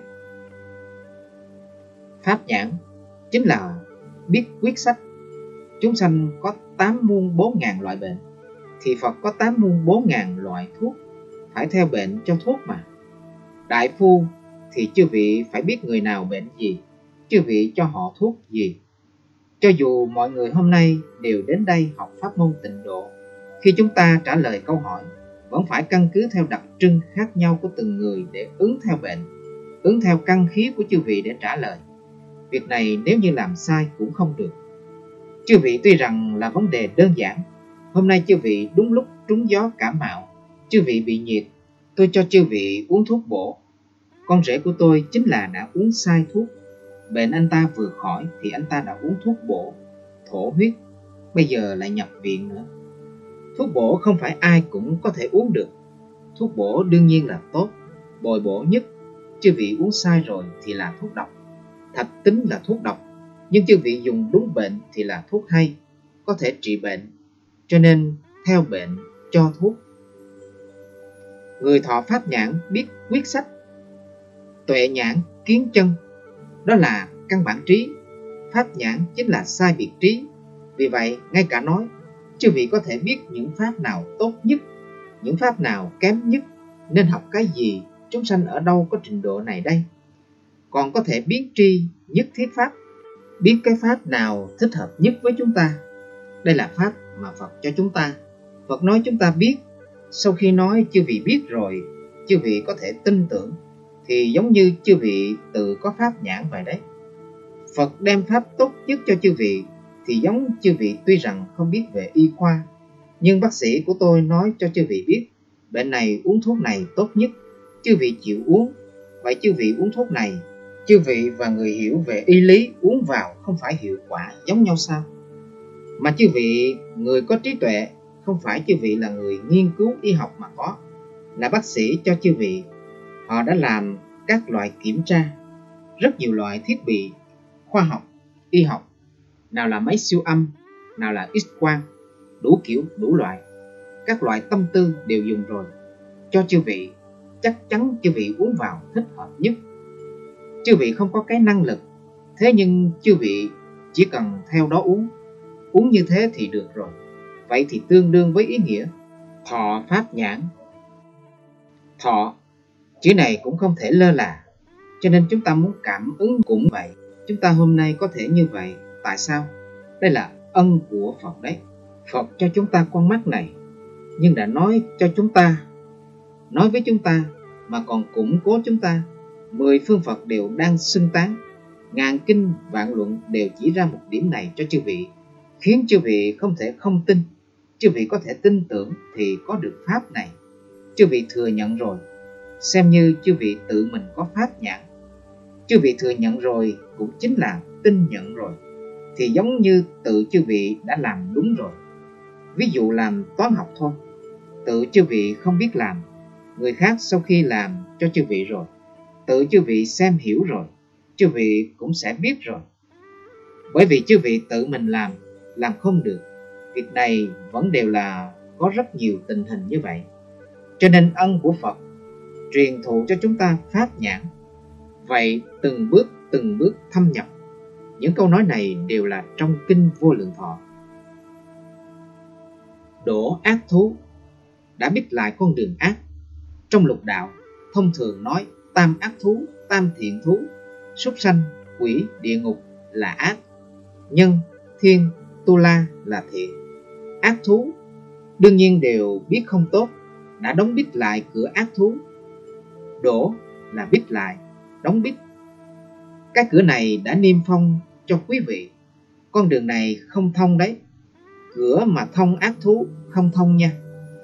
Pháp nhãn chính là biết quyết sách. Chúng sanh có tám muôn bốn ngàn loại bệnh, thì Phật có tám muôn bốn ngàn loại thuốc, phải theo bệnh cho thuốc mà. Đại phu thì chư vị phải biết người nào bệnh gì, chư vị cho họ thuốc gì. Cho dù mọi người hôm nay đều đến đây học pháp môn tịnh độ, khi chúng ta trả lời câu hỏi, vẫn phải căn cứ theo đặc trưng khác nhau của từng người để ứng theo bệnh, ứng theo căn khí của chư vị để trả lời. Việc này nếu như làm sai cũng không được. Chư vị tuy rằng là vấn đề đơn giản, hôm nay chư vị đúng lúc trúng gió cảm mạo, chư vị bị nhiệt, tôi cho chư vị uống thuốc bổ. Con rể của tôi chính là đã uống sai thuốc. Bệnh anh ta vừa khỏi thì anh ta đã uống thuốc bổ, thổ huyết, bây giờ lại nhập viện nữa. Thuốc bổ không phải ai cũng có thể uống được. Thuốc bổ đương nhiên là tốt, bồi bổ nhất. Chư vị uống sai rồi thì là thuốc độc. Thạch tính là thuốc độc, nhưng chư vị dùng đúng bệnh thì là thuốc hay, có thể trị bệnh. Cho nên theo bệnh cho thuốc. Người thọ pháp nhãn biết quyết sách, tuệ nhãn kiến chân, đó là căn bản trí. Pháp nhãn chính là sai biệt trí. Vì vậy ngay cả nói, chư vị có thể biết những pháp nào tốt nhất, những pháp nào kém nhất, nên học cái gì, chúng sanh ở đâu có trình độ này đây. Còn có thể biết tri nhất thiết pháp, biết cái pháp nào thích hợp nhất với chúng ta. Đây là pháp mà Phật cho chúng ta. Phật nói chúng ta biết. Sau khi nói chư vị biết rồi, chư vị có thể tin tưởng, thì giống như chư vị tự có pháp nhãn vậy đấy. Phật đem pháp tốt nhất cho chư vị, thì giống chư vị tuy rằng không biết về y khoa, nhưng bác sĩ của tôi nói cho chư vị biết, bệnh này uống thuốc này tốt nhất, chư vị chịu uống. Vậy chư vị uống thuốc này, chư vị và người hiểu về y lý uống vào không phải hiệu quả giống nhau sao? Mà chư vị người có trí tuệ, không phải chư vị là người nghiên cứu y học mà có, là bác sĩ cho chư vị. Họ đã làm các loại kiểm tra, rất nhiều loại thiết bị khoa học, y học, nào là máy siêu âm, nào là X-quang, đủ kiểu đủ loại. Các loại tâm tư đều dùng rồi, cho chư vị. Chắc chắn chư vị uống vào thích hợp nhất. Chư vị không có cái năng lực, thế nhưng chư vị chỉ cần theo đó uống. Uống như thế thì được rồi. Vậy thì tương đương với ý nghĩa thọ pháp nhãn. Thọ, chữ này cũng không thể lơ là, cho nên chúng ta muốn cảm ứng cũng vậy. Chúng ta hôm nay có thể như vậy. Tại sao? Đây là ân của Phật đấy. Phật cho chúng ta con mắt này, nhưng đã nói cho chúng ta, nói với chúng ta, mà còn củng cố chúng ta. Mười phương Phật đều đang xưng tán, ngàn kinh vạn luận đều chỉ ra một điểm này cho chư vị, khiến chư vị không thể không tin. Chư vị có thể tin tưởng thì có được pháp này. Chư vị thừa nhận rồi, xem như chư vị tự mình có pháp nhãn. Chư vị thừa nhận rồi cũng chính là tin nhận rồi, thì giống như tự chư vị đã làm đúng rồi. Ví dụ làm toán học thôi, tự chư vị không biết làm, người khác sau khi làm cho chư vị rồi, tự chư vị xem hiểu rồi, chư vị cũng sẽ biết rồi. Bởi vì chư vị tự mình làm, làm không được. Việc này vẫn đều là có rất nhiều tình hình như vậy. Cho nên ân của Phật truyền thụ cho chúng ta pháp nhãn. Vậy từng bước từng bước thâm nhập. Những câu nói này đều là trong kinh Vô Lượng Thọ. Đổ ác thú, đã biết lại con đường ác. Trong lục đạo thông thường nói tam ác thú, tam thiện thú, súc sanh, quỷ, địa ngục là ác, nhân, thiên, tu la là thiện. Ác thú đương nhiên đều biết không tốt, đã đóng bít lại cửa ác thú. Đổ là bít lại, đóng bít. Cái cửa này đã niêm phong cho quý vị. Con đường này không thông đấy. Cửa mà thông ác thú không thông nha.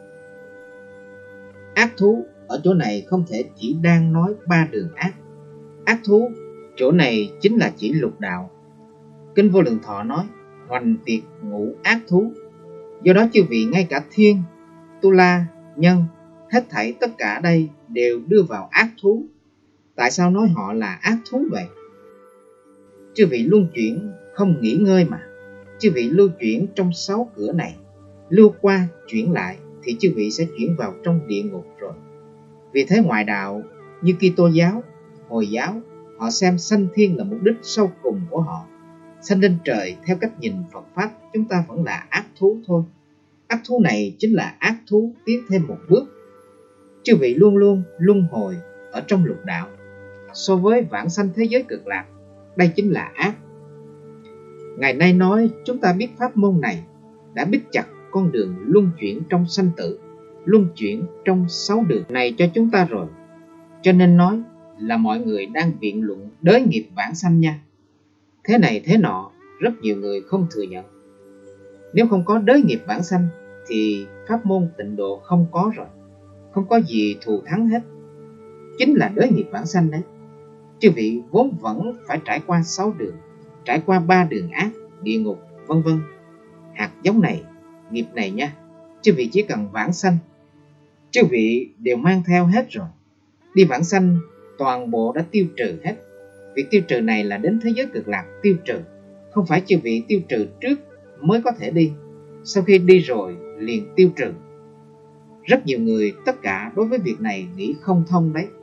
Ác thú ở chỗ này không thể chỉ đang nói ba đường ác. Ác thú chỗ này chính là chỉ lục đạo. Kinh Vô Lượng Thọ nói hoành tiệt ngũ ác thú. Do đó chư vị ngay cả thiên, tu la, nhân, hết thảy tất cả đây đều đưa vào ác thú. Tại sao nói họ là ác thú vậy? Chư vị luân chuyển không nghỉ ngơi mà. Chư vị lưu chuyển trong sáu cửa này, lưu qua chuyển lại thì chư vị sẽ chuyển vào trong địa ngục rồi. Vì thế ngoại đạo như Kitô giáo, Hồi giáo, họ xem sanh thiên là mục đích sau cùng của họ. Sanh lên trời theo cách nhìn Phật Pháp chúng ta vẫn là ác thú thôi. Ác thú này chính là ác thú tiến thêm một bước. Chư vị luôn luôn luân hồi ở trong lục đạo. So với vãng sanh thế giới cực lạc, đây chính là ác. Ngày nay nói chúng ta biết pháp môn này đã biết chặt con đường luân chuyển trong sanh tử, luân chuyển trong sáu đường này cho chúng ta rồi. Cho nên nói là mọi người đang biện luận đới nghiệp vãng sanh nha. Thế này thế nọ, rất nhiều người không thừa nhận. Nếu không có đới nghiệp vãng sanh thì pháp môn tịnh độ không có rồi, không có gì thù thắng hết. Chính là đới nghiệp vãng sanh đấy. Chư vị vốn vẫn phải trải qua sáu đường, trải qua ba đường ác, địa ngục, vân vân. Hạt giống này, nghiệp này nha, chư vị chỉ cần vãng sanh, chư vị đều mang theo hết rồi. Đi vãng sanh toàn bộ đã tiêu trừ hết. Việc tiêu trừ này là đến thế giới cực lạc tiêu trừ, không phải chư vị tiêu trừ trước mới có thể đi, sau khi đi rồi liền tiêu trừ. Rất nhiều người tất cả đối với việc này nghĩ không thông đấy.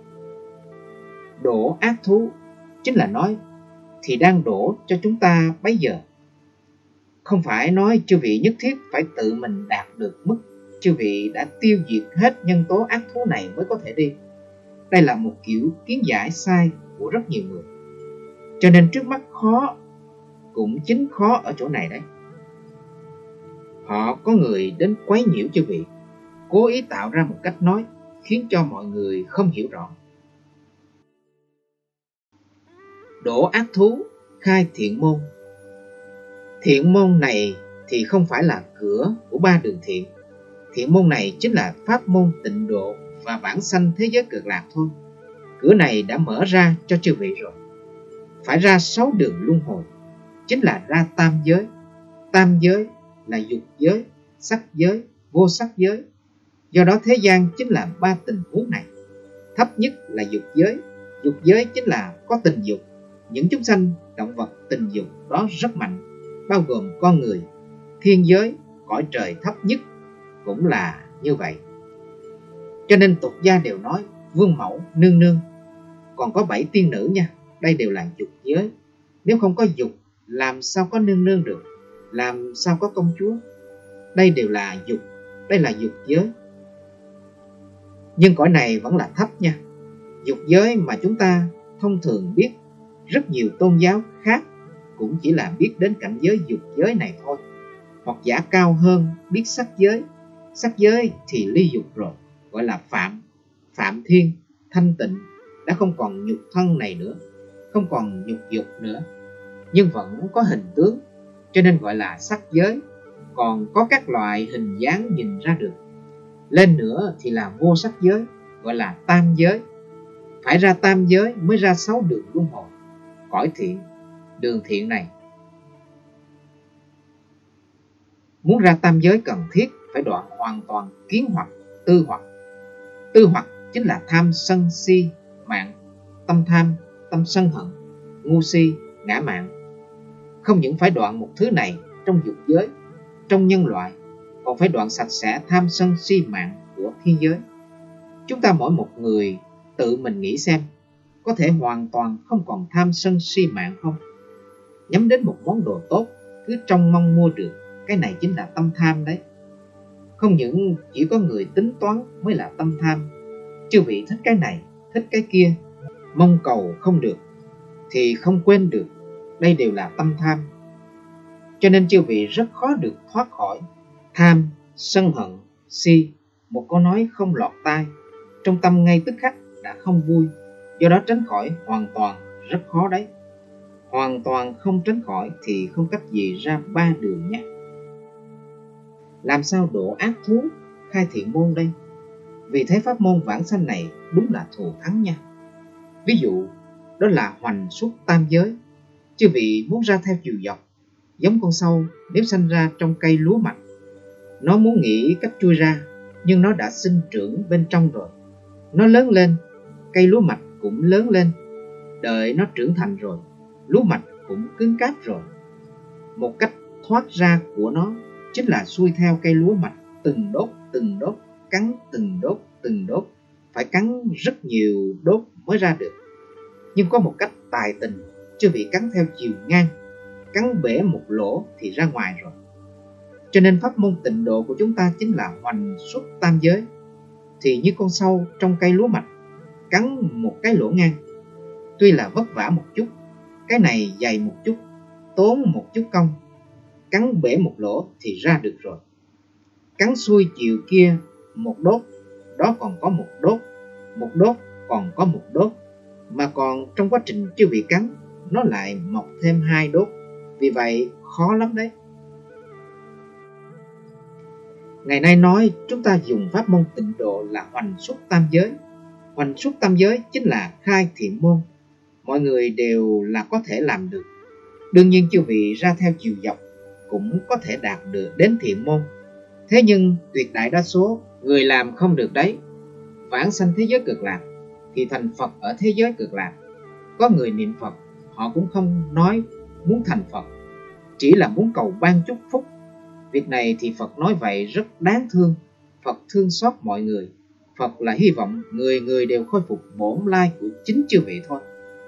Đổ ác thú chính là nói thì đang đổ cho chúng ta bấy giờ. Không phải nói chư vị nhất thiết phải tự mình đạt được mức chư vị đã tiêu diệt hết nhân tố ác thú này mới có thể đi. Đây là một kiểu kiến giải sai của rất nhiều người. Cho nên trước mắt khó cũng chính khó ở chỗ này đấy. Họ có người đến quấy nhiễu chư vị, cố ý tạo ra một cách nói khiến cho mọi người không hiểu rõ. Đổ ác thú, khai thiện môn. Thiện môn này thì không phải là cửa của ba đường thiện. Thiện môn này chính là pháp môn tịnh độ và vãng sanh thế giới cực lạc thôi. Cửa này đã mở ra cho chư vị rồi. Phải ra sáu đường luân hồi, chính là ra tam giới. Tam giới là dục giới, sắc giới, vô sắc giới. Do đó thế gian chính là ba tình huống này. Thấp nhất là dục giới. Dục giới chính là có tình dục. Những chúng sanh, động vật tình dục đó rất mạnh, bao gồm con người. Thiên giới, cõi trời thấp nhất cũng là như vậy. Cho nên tục gia đều nói vương mẫu, nương nương. Còn có bảy tiên nữ nha, đây đều là dục giới. Nếu không có dục, làm sao có nương nương được? Làm sao có công chúa? Đây đều là dục, đây là dục giới. Nhưng cõi này vẫn là thấp nha. Dục giới mà chúng ta thông thường biết, rất nhiều tôn giáo khác cũng chỉ là biết đến cảnh giới dục giới này thôi. Hoặc giả cao hơn biết sắc giới. Sắc giới thì ly dục rồi, gọi là phạm, phạm thiên, thanh tịnh, đã không còn nhục thân này nữa, không còn nhục dục nữa, nhưng vẫn có hình tướng, cho nên gọi là sắc giới. Còn có các loại hình dáng nhìn ra được. Lên nữa thì là vô sắc giới, gọi là tam giới. Phải ra tam giới mới ra sáu đường luân hồi. Cõi thiện, đường thiện này, muốn ra tam giới cần thiết phải đoạn hoàn toàn kiến hoặc, tư hoặc. Tư hoặc chính là tham sân si mạng, tâm tham, tâm sân hận, ngu si, ngã mạn. Không những phải đoạn một thứ này trong dục giới, trong nhân loại, còn phải đoạn sạch sẽ tham sân si mạng của thiên giới. Chúng ta mỗi một người tự mình nghĩ xem, có thể hoàn toàn không còn tham sân si mạng không? Nhắm đến một món đồ tốt, cứ trông mong mua được, cái này chính là tâm tham đấy. Không những chỉ có người tính toán mới là tâm tham. Chư vị thích cái này, thích cái kia, mong cầu không được thì không quên được, đây đều là tâm tham. Cho nên chư vị rất khó được thoát khỏi tham, sân hận, si. Một câu nói không lọt tai, trong tâm ngay tức khắc đã không vui. Do đó tránh khỏi hoàn toàn rất khó đấy. Hoàn toàn không tránh khỏi thì không cách gì ra ba đường nhé. Làm sao độ ác thú, khai thiện môn đây? Vì thế pháp môn vãng sanh này đúng là thù thắng nha. Ví dụ, đó là hoành xuất tam giới. Chư vị muốn ra theo chiều dọc, giống con sâu nếu sanh ra trong cây lúa mạch. Nó muốn nghĩ cách chui ra, nhưng nó đã sinh trưởng bên trong rồi. Nó lớn lên, cây lúa mạch cũng lớn lên. Đợi nó trưởng thành rồi, lúa mạch cũng cứng cáp rồi. Một cách thoát ra của nó chính là xuôi theo cây lúa mạch, từng đốt từng đốt, cắn từng đốt từng đốt. Phải cắn rất nhiều đốt mới ra được. Nhưng có một cách tài tình, chư vị cắn theo chiều ngang, cắn bể một lỗ thì ra ngoài rồi. Cho nên pháp môn tịnh độ của chúng ta chính là hoành xuất tam giới. Thì như con sâu trong cây lúa mạch cắn một cái lỗ ngang, tuy là vất vả một chút, cái này dày một chút, tốn một chút công, cắn bể một lỗ thì ra được rồi. Cắn xuôi chiều kia một đốt, đó còn có một đốt, một đốt còn có một đốt, mà còn trong quá trình chư vị cắn, nó lại mọc thêm hai đốt. Vì vậy khó lắm đấy. Ngày nay nói chúng ta dùng pháp môn tịnh độ là hoành xuất tam giới. Hoành xuất tam giới chính là khai thiện môn. Mọi người đều là có thể làm được. Đương nhiên chư vị ra theo chiều dọc cũng có thể đạt được đến thiện môn. Thế nhưng tuyệt đại đa số người làm không được đấy. Vãng sanh thế giới cực lạc thì thành Phật ở thế giới cực lạc. Có người niệm Phật, họ cũng không nói muốn thành Phật, chỉ là muốn cầu ban chúc phúc. Việc này thì Phật nói vậy rất đáng thương. Phật thương xót mọi người. Phật là hy vọng người người đều khôi phục bổn lai của chính chư vị thôi.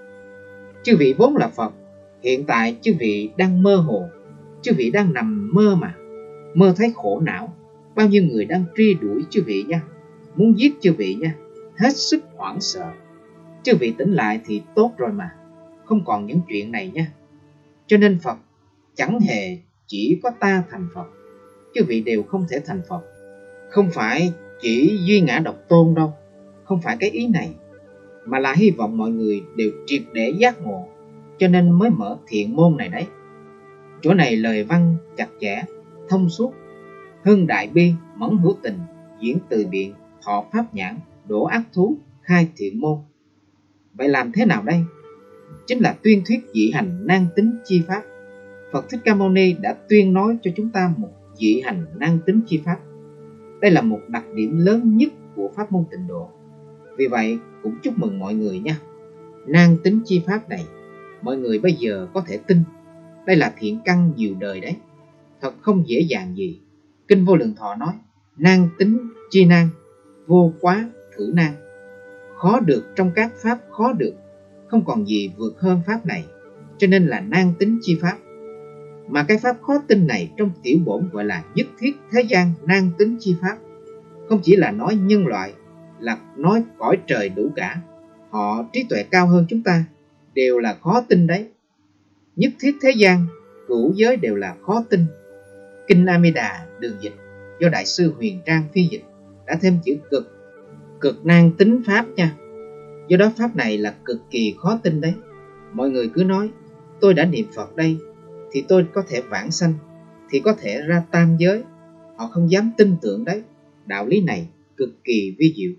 Chư vị vốn là Phật. Hiện tại chư vị đang mơ hồ. Chư vị đang nằm mơ mà. Mơ thấy khổ não. Bao nhiêu người đang truy đuổi chư vị nha, muốn giết chư vị nha, hết sức hoảng sợ. Chư vị tỉnh lại thì tốt rồi mà, không còn những chuyện này nha. Cho nên Phật chẳng hề chỉ có ta thành Phật, chư vị đều không thể thành Phật. Không phải chỉ duy ngã độc tôn đâu, không phải cái ý này, mà là hy vọng mọi người đều triệt để giác ngộ, cho nên mới mở thiện môn này đấy. Chỗ này lời văn chặt chẽ, thông suốt, hưng đại bi, mẫn hữu tình, diễn từ biện, thọ pháp nhãn, đổ ác thú, khai thiện môn. Vậy làm thế nào đây? Chính là tuyên thuyết dị hành nan tính chi pháp. Phật Thích Ca Mâu Ni đã tuyên nói cho chúng ta một dị hành nan tính chi pháp. Đây là một đặc điểm lớn nhất của pháp môn tịnh độ. Vì vậy cũng chúc mừng mọi người nha. Nan tính chi pháp này mọi người bây giờ có thể tin. Đây là thiện căn nhiều đời đấy, thật không dễ dàng gì. Kinh Vô Lượng Thọ nói nan tính chi nan, vô quá thử nan. Khó được trong các pháp khó được, không còn gì vượt hơn pháp này, cho nên là nan tính chi pháp. Mà cái pháp khó tin này trong tiểu bổn gọi là nhất thiết thế gian nan tính chi pháp. Không chỉ là nói nhân loại, là nói cõi trời đủ cả. Họ trí tuệ cao hơn chúng ta, đều là khó tin đấy. Nhất thiết thế gian, cửu giới đều là khó tin. Kinh A Di Đà đường dịch do Đại sư Huyền Trang phiên dịch đã thêm chữ cực, cực nan tính pháp nha. Do đó pháp này là cực kỳ khó tin đấy. Mọi người cứ nói tôi đã niệm Phật đây, thì tôi có thể vãng sanh, thì có thể ra tam giới. Họ không dám tin tưởng đấy. Đạo lý này cực kỳ vi diệu.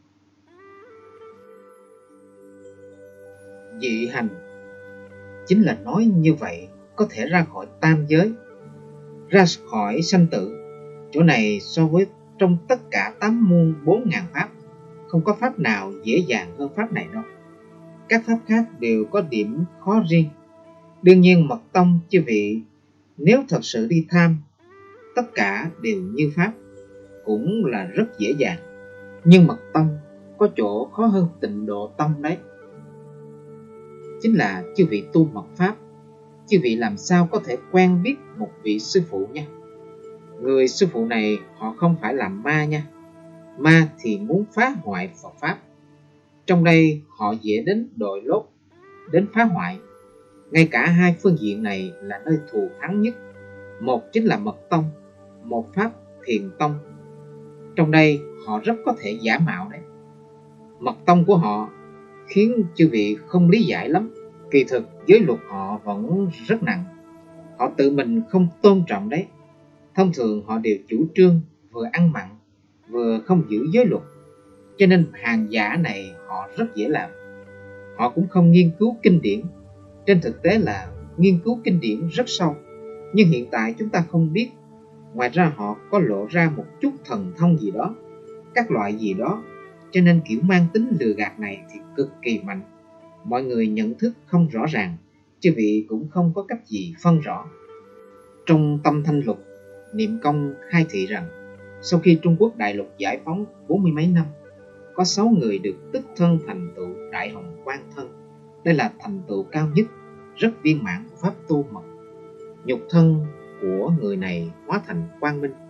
Dị hành chính là nói như vậy có thể ra khỏi tam giới, ra khỏi sanh tử. Chỗ này so với trong tất cả tám muôn bốn ngàn pháp, không có pháp nào dễ dàng hơn pháp này đâu. Các pháp khác đều có điểm khó riêng. Đương nhiên mật tông chư vị nếu thật sự đi tham, tất cả đều như pháp, cũng là rất dễ dàng. Nhưng mật tông có chỗ khó hơn tịnh độ tông đấy. Chính là chư vị tu mật pháp, chư vị làm sao có thể quen biết một vị sư phụ nha. Người sư phụ này họ không phải là ma nha. Ma thì muốn phá hoại Phật pháp. Trong đây họ dễ đến đội lốt, đến phá hoại. Ngay cả hai phương diện này là nơi thù thắng nhất. Một chính là mật tông, một pháp thiền tông. Trong đây họ rất có thể giả mạo đấy. Mật tông của họ khiến chư vị không lý giải lắm. Kỳ thực giới luật họ vẫn rất nặng. Họ tự mình không tôn trọng đấy. Thông thường họ đều chủ trương vừa ăn mặn vừa không giữ giới luật, cho nên hàng giả này họ rất dễ làm. Họ cũng không nghiên cứu kinh điển. Trên thực tế là nghiên cứu kinh điển rất sâu, nhưng hiện tại chúng ta không biết. Ngoài ra họ có lộ ra một chút thần thông gì đó, các loại gì đó, cho nên kiểu mang tính lừa gạt này thì cực kỳ mạnh. Mọi người nhận thức không rõ ràng, chư vị cũng không có cách gì phân rõ. Trong Tâm Thanh Lục, Niệm Công khai thị rằng sau khi Trung Quốc đại lục giải phóng bốn mươi mấy năm, có sáu người được tích thân thành tựu Đại Hồng Quang Thân. Đây là thành tựu cao nhất, rất viên mãn của pháp tu mật. nhục thân của người này hóa thành quang minh.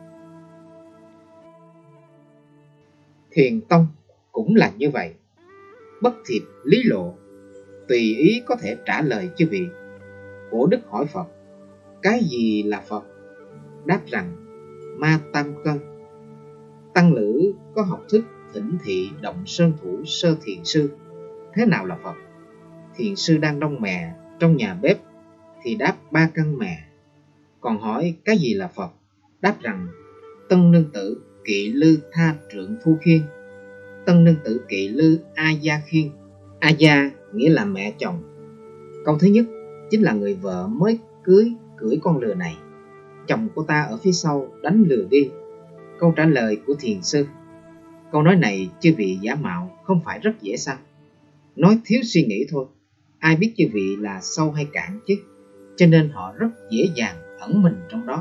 Thiền tông cũng là như vậy, bất thiệp lý lộ, tùy ý có thể trả lời chư vị. Cổ đức hỏi Phật, cái gì là Phật? Đáp rằng, ma tam cân. Tăng lữ có học thức thỉnh thị động sơn thủ sơ thiền sư. Thế nào là Phật? Thiền sư đang đông mè trong nhà bếp thì đáp ba cân mè. Còn hỏi cái gì là Phật? Đáp rằng, tân nương tử kỵ lư tha trượng phu khiên, tân nương tử kỵ lư a gia khiên. A gia nghĩa là mẹ chồng. Câu thứ nhất chính là người vợ mới cưới cưỡi con lừa này, chồng cô ta ở phía sau đánh lừa đi. Câu trả lời của thiền sư, câu nói này chư vị giả mạo không phải rất dễ sao? Nói thiếu suy nghĩ thôi, ai biết chư vị là sâu hay cạn chứ, cho nên họ rất dễ dàng ẩn mình trong đó.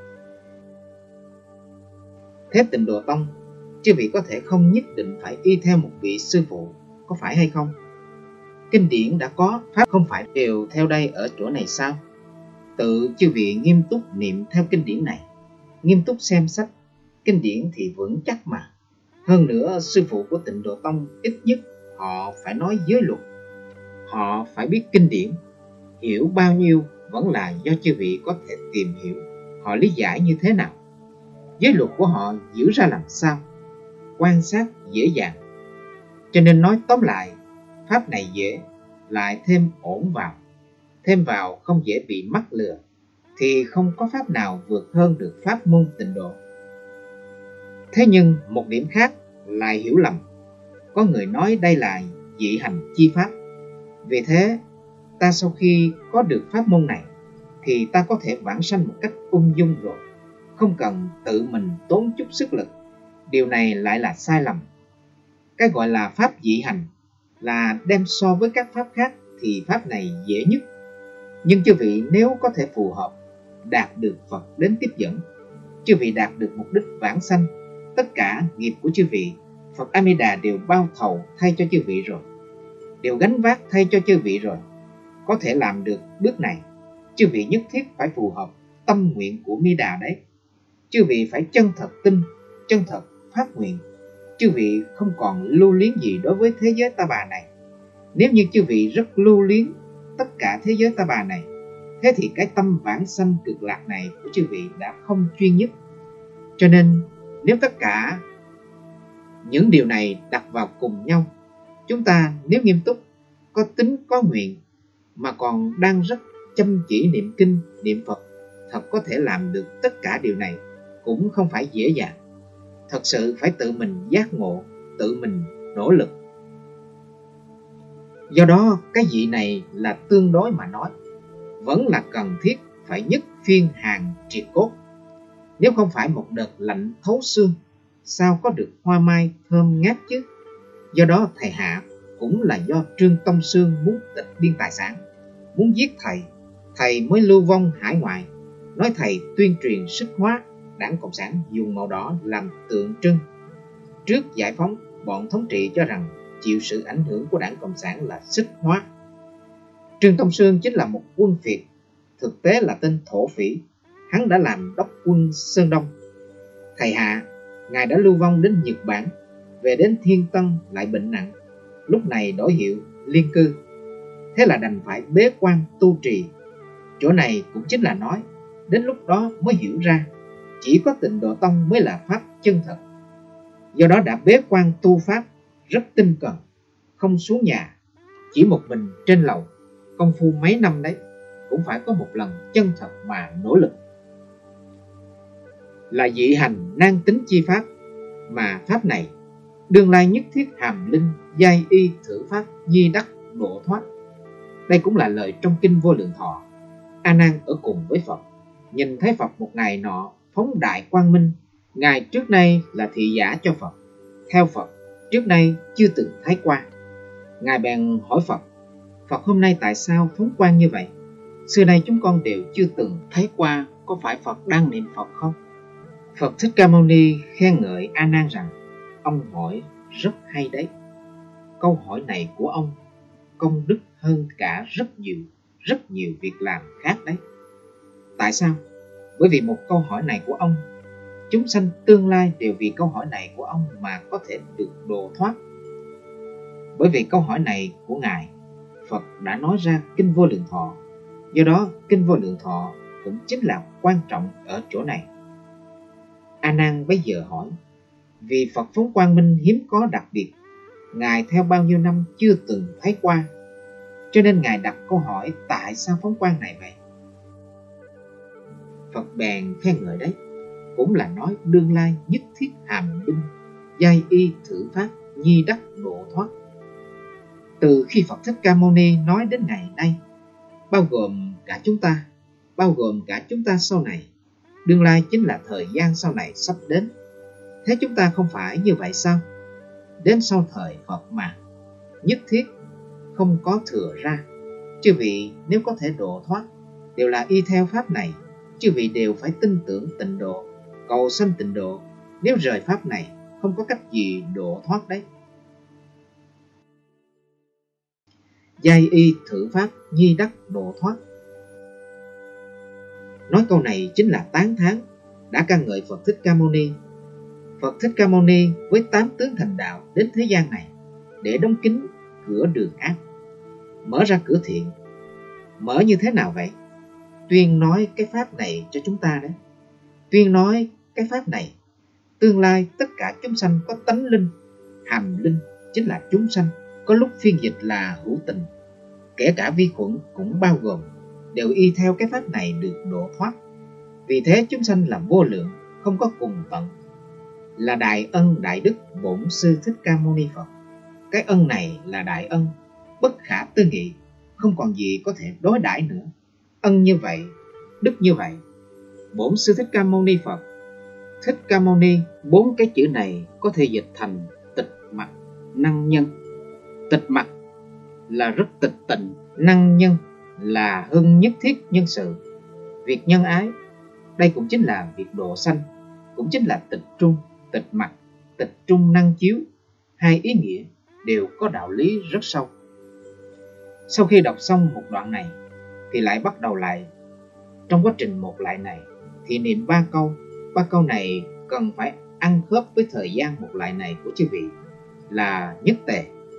Thế Tịnh Độ Tông, chư vị có thể không nhất định phải y theo một vị sư phụ, có phải hay không? Kinh điển đã có, pháp không phải đều theo đây ở chỗ này sao? Tự chư vị nghiêm túc niệm theo kinh điển này, nghiêm túc xem sách, kinh điển thì vững chắc mà. Hơn nữa, sư phụ của Tịnh Độ Tông ít nhất họ phải nói giới luật, họ phải biết kinh điển, hiểu bao nhiêu vẫn là do chư vị có thể tìm hiểu họ lý giải như thế nào, giới luật của họ giữ ra làm sao, quan sát dễ dàng. Cho nên nói tóm lại, pháp này dễ, lại thêm ổn vào, thêm vào không dễ bị mắc lừa, thì không có pháp nào vượt hơn được pháp môn tịnh độ. Thế nhưng một điểm khác lại hiểu lầm, có người nói đây là dị hành chi pháp. Vì thế, ta sau khi có được pháp môn này, thì ta có thể vãng sanh một cách ung dung rồi, không cần tự mình tốn chút sức lực. Điều này lại là sai lầm. Cái gọi là pháp dị hành là đem so với các pháp khác thì pháp này dễ nhất. Nhưng chư vị nếu có thể phù hợp, đạt được Phật đến tiếp dẫn, chư vị đạt được mục đích vãng sanh, tất cả nghiệp của chư vị, Phật A Di Đà đều bao thầu thay cho chư vị rồi, đều gánh vác thay cho chư vị rồi. Có thể làm được bước này, chư vị nhất thiết phải phù hợp tâm nguyện của Mi Đà đấy. Chư vị phải chân thật tin, chân thật phát nguyện. Chư vị không còn lưu luyến gì đối với thế giới ta bà này. Nếu như chư vị rất lưu luyến tất cả thế giới ta bà này, thế thì cái tâm vãng sanh cực lạc này của chư vị đã không chuyên nhất. Cho nên nếu tất cả những điều này đặt vào cùng nhau, chúng ta nếu nghiêm túc, có tính có nguyện, mà còn đang rất chăm chỉ niệm kinh, niệm Phật, thật có thể làm được tất cả điều này, cũng không phải dễ dàng. Thật sự phải tự mình giác ngộ, tự mình nỗ lực. Do đó cái vị này là tương đối mà nói, vẫn là cần thiết phải nhất phiên hàng triệt cốt. Nếu không phải một đợt lạnh thấu xương, sao có được hoa mai thơm ngát chứ? Do đó thầy hạ cũng là do Trương Tông Sương muốn tịch biên tài sản, muốn giết thầy, thầy mới lưu vong hải ngoại, nói thầy tuyên truyền sức hóa Đảng Cộng sản, dùng màu đỏ làm tượng trưng. Trước giải phóng, bọn thống trị cho rằng chịu sự ảnh hưởng của Đảng Cộng sản là sức hóa. Trương Tông Sương chính là một quân phiệt, thực tế là tên thổ phỉ. Hắn đã làm đốc quân Sơn Đông. Thầy hạ, ngài đã lưu vong đến Nhật Bản, về đến Thiên Tân lại bệnh nặng, lúc này đổi hiệu Liên Cư. Thế là đành phải bế quan tu trì. Chỗ này cũng chính là nói, đến lúc đó mới hiểu ra, chỉ có Tịnh Độ Tông mới là pháp chân thật. Do đó đã bế quan tu pháp, rất tinh cần, không xuống nhà, chỉ một mình trên lầu, công phu mấy năm đấy, cũng phải có một lần chân thật mà nỗ lực. Là dị hành nan tính chi pháp, mà pháp này đương lai nhất thiết hàm linh giai y thử pháp di đắc độ thoát. Đây cũng là lời trong kinh Vô Lượng Thọ. A Nan ở cùng với Phật, nhìn thấy Phật một ngày nọ phóng đại quang minh. Ngài trước nay là thị giả cho Phật, theo Phật trước nay chưa từng thấy qua. Ngài bèn hỏi Phật, Phật hôm nay tại sao phóng quang như vậy? Xưa nay chúng con đều chưa từng thấy qua, có phải Phật đang niệm Phật không? Phật Thích Ca Mâu Ni khen ngợi A Nan rằng, ông hỏi rất hay đấy. Câu hỏi này của ông công đức hơn cả rất nhiều, rất nhiều việc làm khác đấy. Tại sao? Bởi vì một câu hỏi này của ông, chúng sanh tương lai đều vì câu hỏi này của ông mà có thể được độ thoát. Bởi vì câu hỏi này của Ngài, Phật đã nói ra Kinh Vô Lượng Thọ. Do đó, Kinh Vô Lượng Thọ cũng chính là quan trọng ở chỗ này. A Nan bấy giờ hỏi, vì Phật phóng quang minh hiếm có đặc biệt, Ngài theo bao nhiêu năm chưa từng thấy qua, cho nên Ngài đặt câu hỏi tại sao phóng quang này vậy? Phật bèn khen ngợi đấy, cũng là nói đương lai nhất thiết hàm binh, giai y thử pháp, nhi đắc độ thoát. Từ khi Phật Thích Ca Mâu Ni nói đến ngày nay, bao gồm cả chúng ta, bao gồm cả chúng ta sau này, đương lai chính là thời gian sau này sắp đến. Thế chúng ta không phải như vậy sao? Đến sau thời Phật mà, nhất thiết không có thừa ra. Chư vị nếu có thể độ thoát, đều là y theo pháp này. Chư vị đều phải tin tưởng tịnh độ, cầu sanh tịnh độ. Nếu rời pháp này, không có cách gì độ thoát đấy. Giai y thử pháp, nhi đắc độ thoát. Nói câu này chính là tán thán, đã ca ngợi Phật Thích Ca Mâu Ni. Phật Thích Ca Mâu Ni với tám tướng thành đạo đến thế gian này để đóng kín cửa đường ác, mở ra cửa thiện. Mở như thế nào vậy? Tuyên nói cái pháp này cho chúng ta đấy. Tuyên nói cái pháp này, tương lai tất cả chúng sanh có tánh linh. Hàm linh chính là chúng sanh, có lúc phiên dịch là hữu tình, kể cả vi khuẩn cũng bao gồm, đều y theo cái pháp này được độ thoát. Vì thế chúng sanh là vô lượng, không có cùng tận, là đại ân đại đức Bổn Sư Thích Ca Mâu Ni Phật. Cái ân này là đại ân, bất khả tư nghị, không còn gì có thể đối đãi nữa. Ân như vậy, đức như vậy. Bổn Sư Thích Ca Mâu Ni Phật. Thích Ca Mâu Ni, bốn cái chữ này có thể dịch thành tịch mặc năng nhân. Tịch mặc là rất tịch tịnh, năng nhân là hưng nhất thiết nhân sự, việc nhân ái. Đây cũng chính là việc độ sanh, cũng chính là tịch trung, tịch mặc, tịch trung năng chiếu. Hai ý nghĩa đều có đạo lý rất sâu. Sau khi đọc xong một đoạn này thì lại bắt đầu lại. Trong quá trình một lại này thì niệm ba câu. Ba câu này cần phải ăn khớp với thời gian một lại này của chư vị là nhất tề.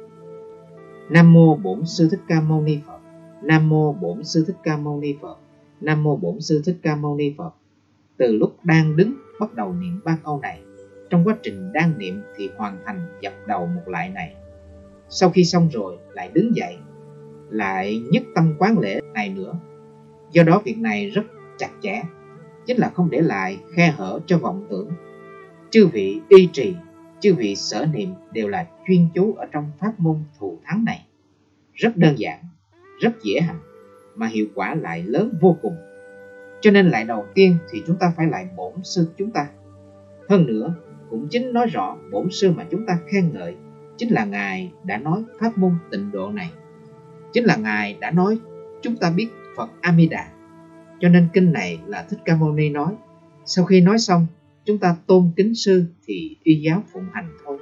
Nam mô Bổn Sư Thích Ca Mâu Ni Phật. Nam mô Bổn Sư Thích Ca Mâu Ni Phật. Nam mô Bổn Sư Thích Ca Mâu Ni Phật. Từ lúc đang đứng bắt đầu niệm ba câu này, trong quá trình đang niệm thì hoàn thành dập đầu một lại này. Sau khi xong rồi lại đứng dậy, lại nhất tâm quán lễ này nữa. Do đó việc này rất chặt chẽ, chính là không để lại khe hở cho vọng tưởng. Chư vị y trì, chư vị sở niệm đều là chuyên chú ở trong pháp môn thù thắng này. Rất đơn giản, rất dễ hành, mà hiệu quả lại lớn vô cùng. Cho nên lại đầu tiên thì chúng ta phải lại Bổn Sư chúng ta. Hơn nữa, cũng chính nói rõ Bổn Sư mà chúng ta khen ngợi chính là Ngài đã nói pháp môn tịnh độ này. Chính là Ngài đã nói chúng ta biết Phật A-di-đà. Cho nên kinh này là Thích Ca Mâu Ni nói. Sau khi nói xong, chúng ta tôn kính sư thì y giáo phụng hành thôi.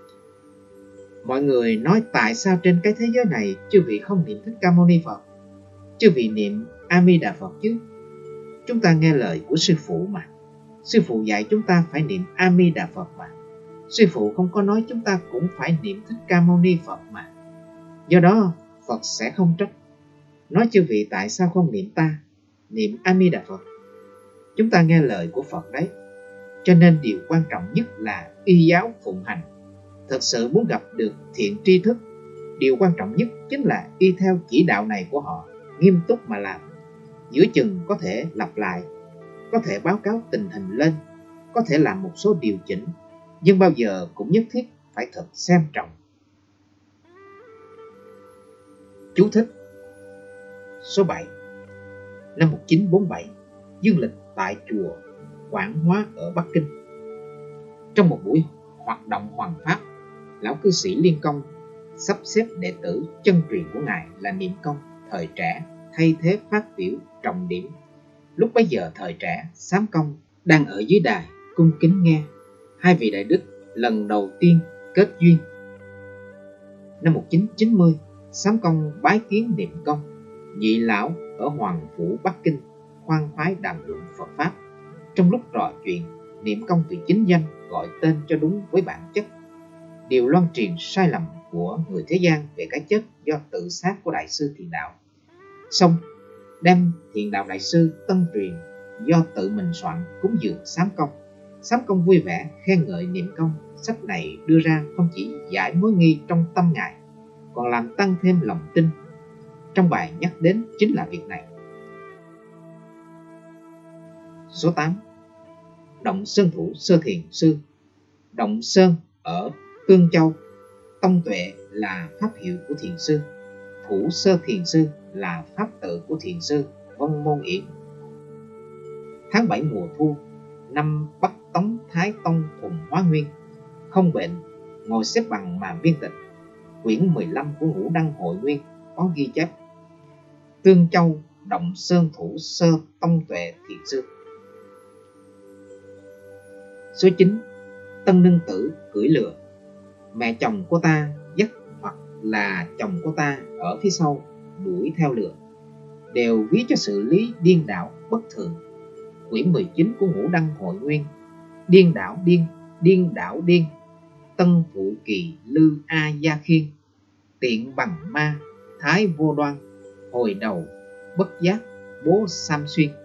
Mọi người nói tại sao trên cái thế giới này chư vị không niệm Thích Ca Mâu Ni Phật, chư vị niệm A-di-đà Phật chứ? Chúng ta nghe lời của sư phụ mà. Sư phụ dạy chúng ta phải niệm A-di-đà Phật mà. Sư phụ không có nói chúng ta cũng phải niệm Thích Ca Mâu Ni Phật mà. Do đó Phật sẽ không trách, nói chư vị tại sao không niệm ta, niệm A-di-đà Phật. Chúng ta nghe lời của Phật đấy. Cho nên điều quan trọng nhất là y giáo phụng hành. Thật sự muốn gặp được thiện tri thức, điều quan trọng nhất chính là y theo chỉ đạo này của họ, nghiêm túc mà làm. Giữa chừng có thể lặp lại, có thể báo cáo tình hình lên, có thể làm một số điều chỉnh, nhưng bao giờ cũng nhất thiết phải thật xem trọng. Chú thích. Số bảy. Năm một nghìn chín trăm bốn mươi bảy, dương lịch tại chùa Quảng Hóa ở Bắc Kinh. Trong một buổi hoạt động hoằng pháp, lão cư sĩ Liên Công sắp xếp đệ tử chân truyền của ngài là Niệm Công thời trẻ thay thế phát biểu trọng điểm. Lúc bấy giờ thời trẻ, Sám Công đang ở dưới đài cung kính nghe. Hai vị đại đức lần đầu tiên kết duyên. Năm một nghìn chín trăm chín mươi, Sám Công bái kiến Niệm Công, vị lão ở Hoàng Phủ Bắc Kinh, khoa khoan khoái đàm luận Phật Pháp. Trong lúc trò chuyện, niệm công từ chính danh, gọi tên cho đúng với bản chất. Điều loan truyền sai lầm của người thế gian về cái chết do tự sát của Đại sư Thiền Đạo. Xong đem Thiền Đạo Đại sư tân truyền do tự mình soạn cúng dường sám công. Sám công vui vẻ khen ngợi niệm công. Sách này đưa ra không chỉ giải mối nghi trong tâm ngài, còn làm tăng thêm lòng tin. Trong bài nhắc đến chính là việc này. Số tám. Động Sơn Thủ Sơ Thiền Sư. Động Sơn ở Tương Châu, Tông Tuệ là pháp hiệu của thiền sư, Thủ Sơ Thiền Sư là pháp tự của thiền sư Vân Môn Yển. Tháng bảy mùa thu, năm Bắc Tống Thái Tông Thuần Hóa Nguyên, không bệnh, ngồi xếp bằng mà viên tịch. Quyển mười lăm của Ngũ Đăng Hội Nguyên có ghi chép: Tương Châu Động Sơn Thủ Sơ Tông Tuệ Thiền Sư. Số chín. Tân Nương Tử cưỡi lừa. Mẹ chồng cô ta dắt hoặc là chồng cô ta ở phía sau đuổi theo lừa, đều ví cho sự lý điên đảo bất thường. Quyển mười chín của Ngũ Đăng Hội Nguyên: Điên đảo điên, điên đảo điên, Tân Phụ Kỳ Lư A Gia Khiên, tiện bằng ma, thái vô đoan, hồi đầu bất giác bố Sam Xuyên.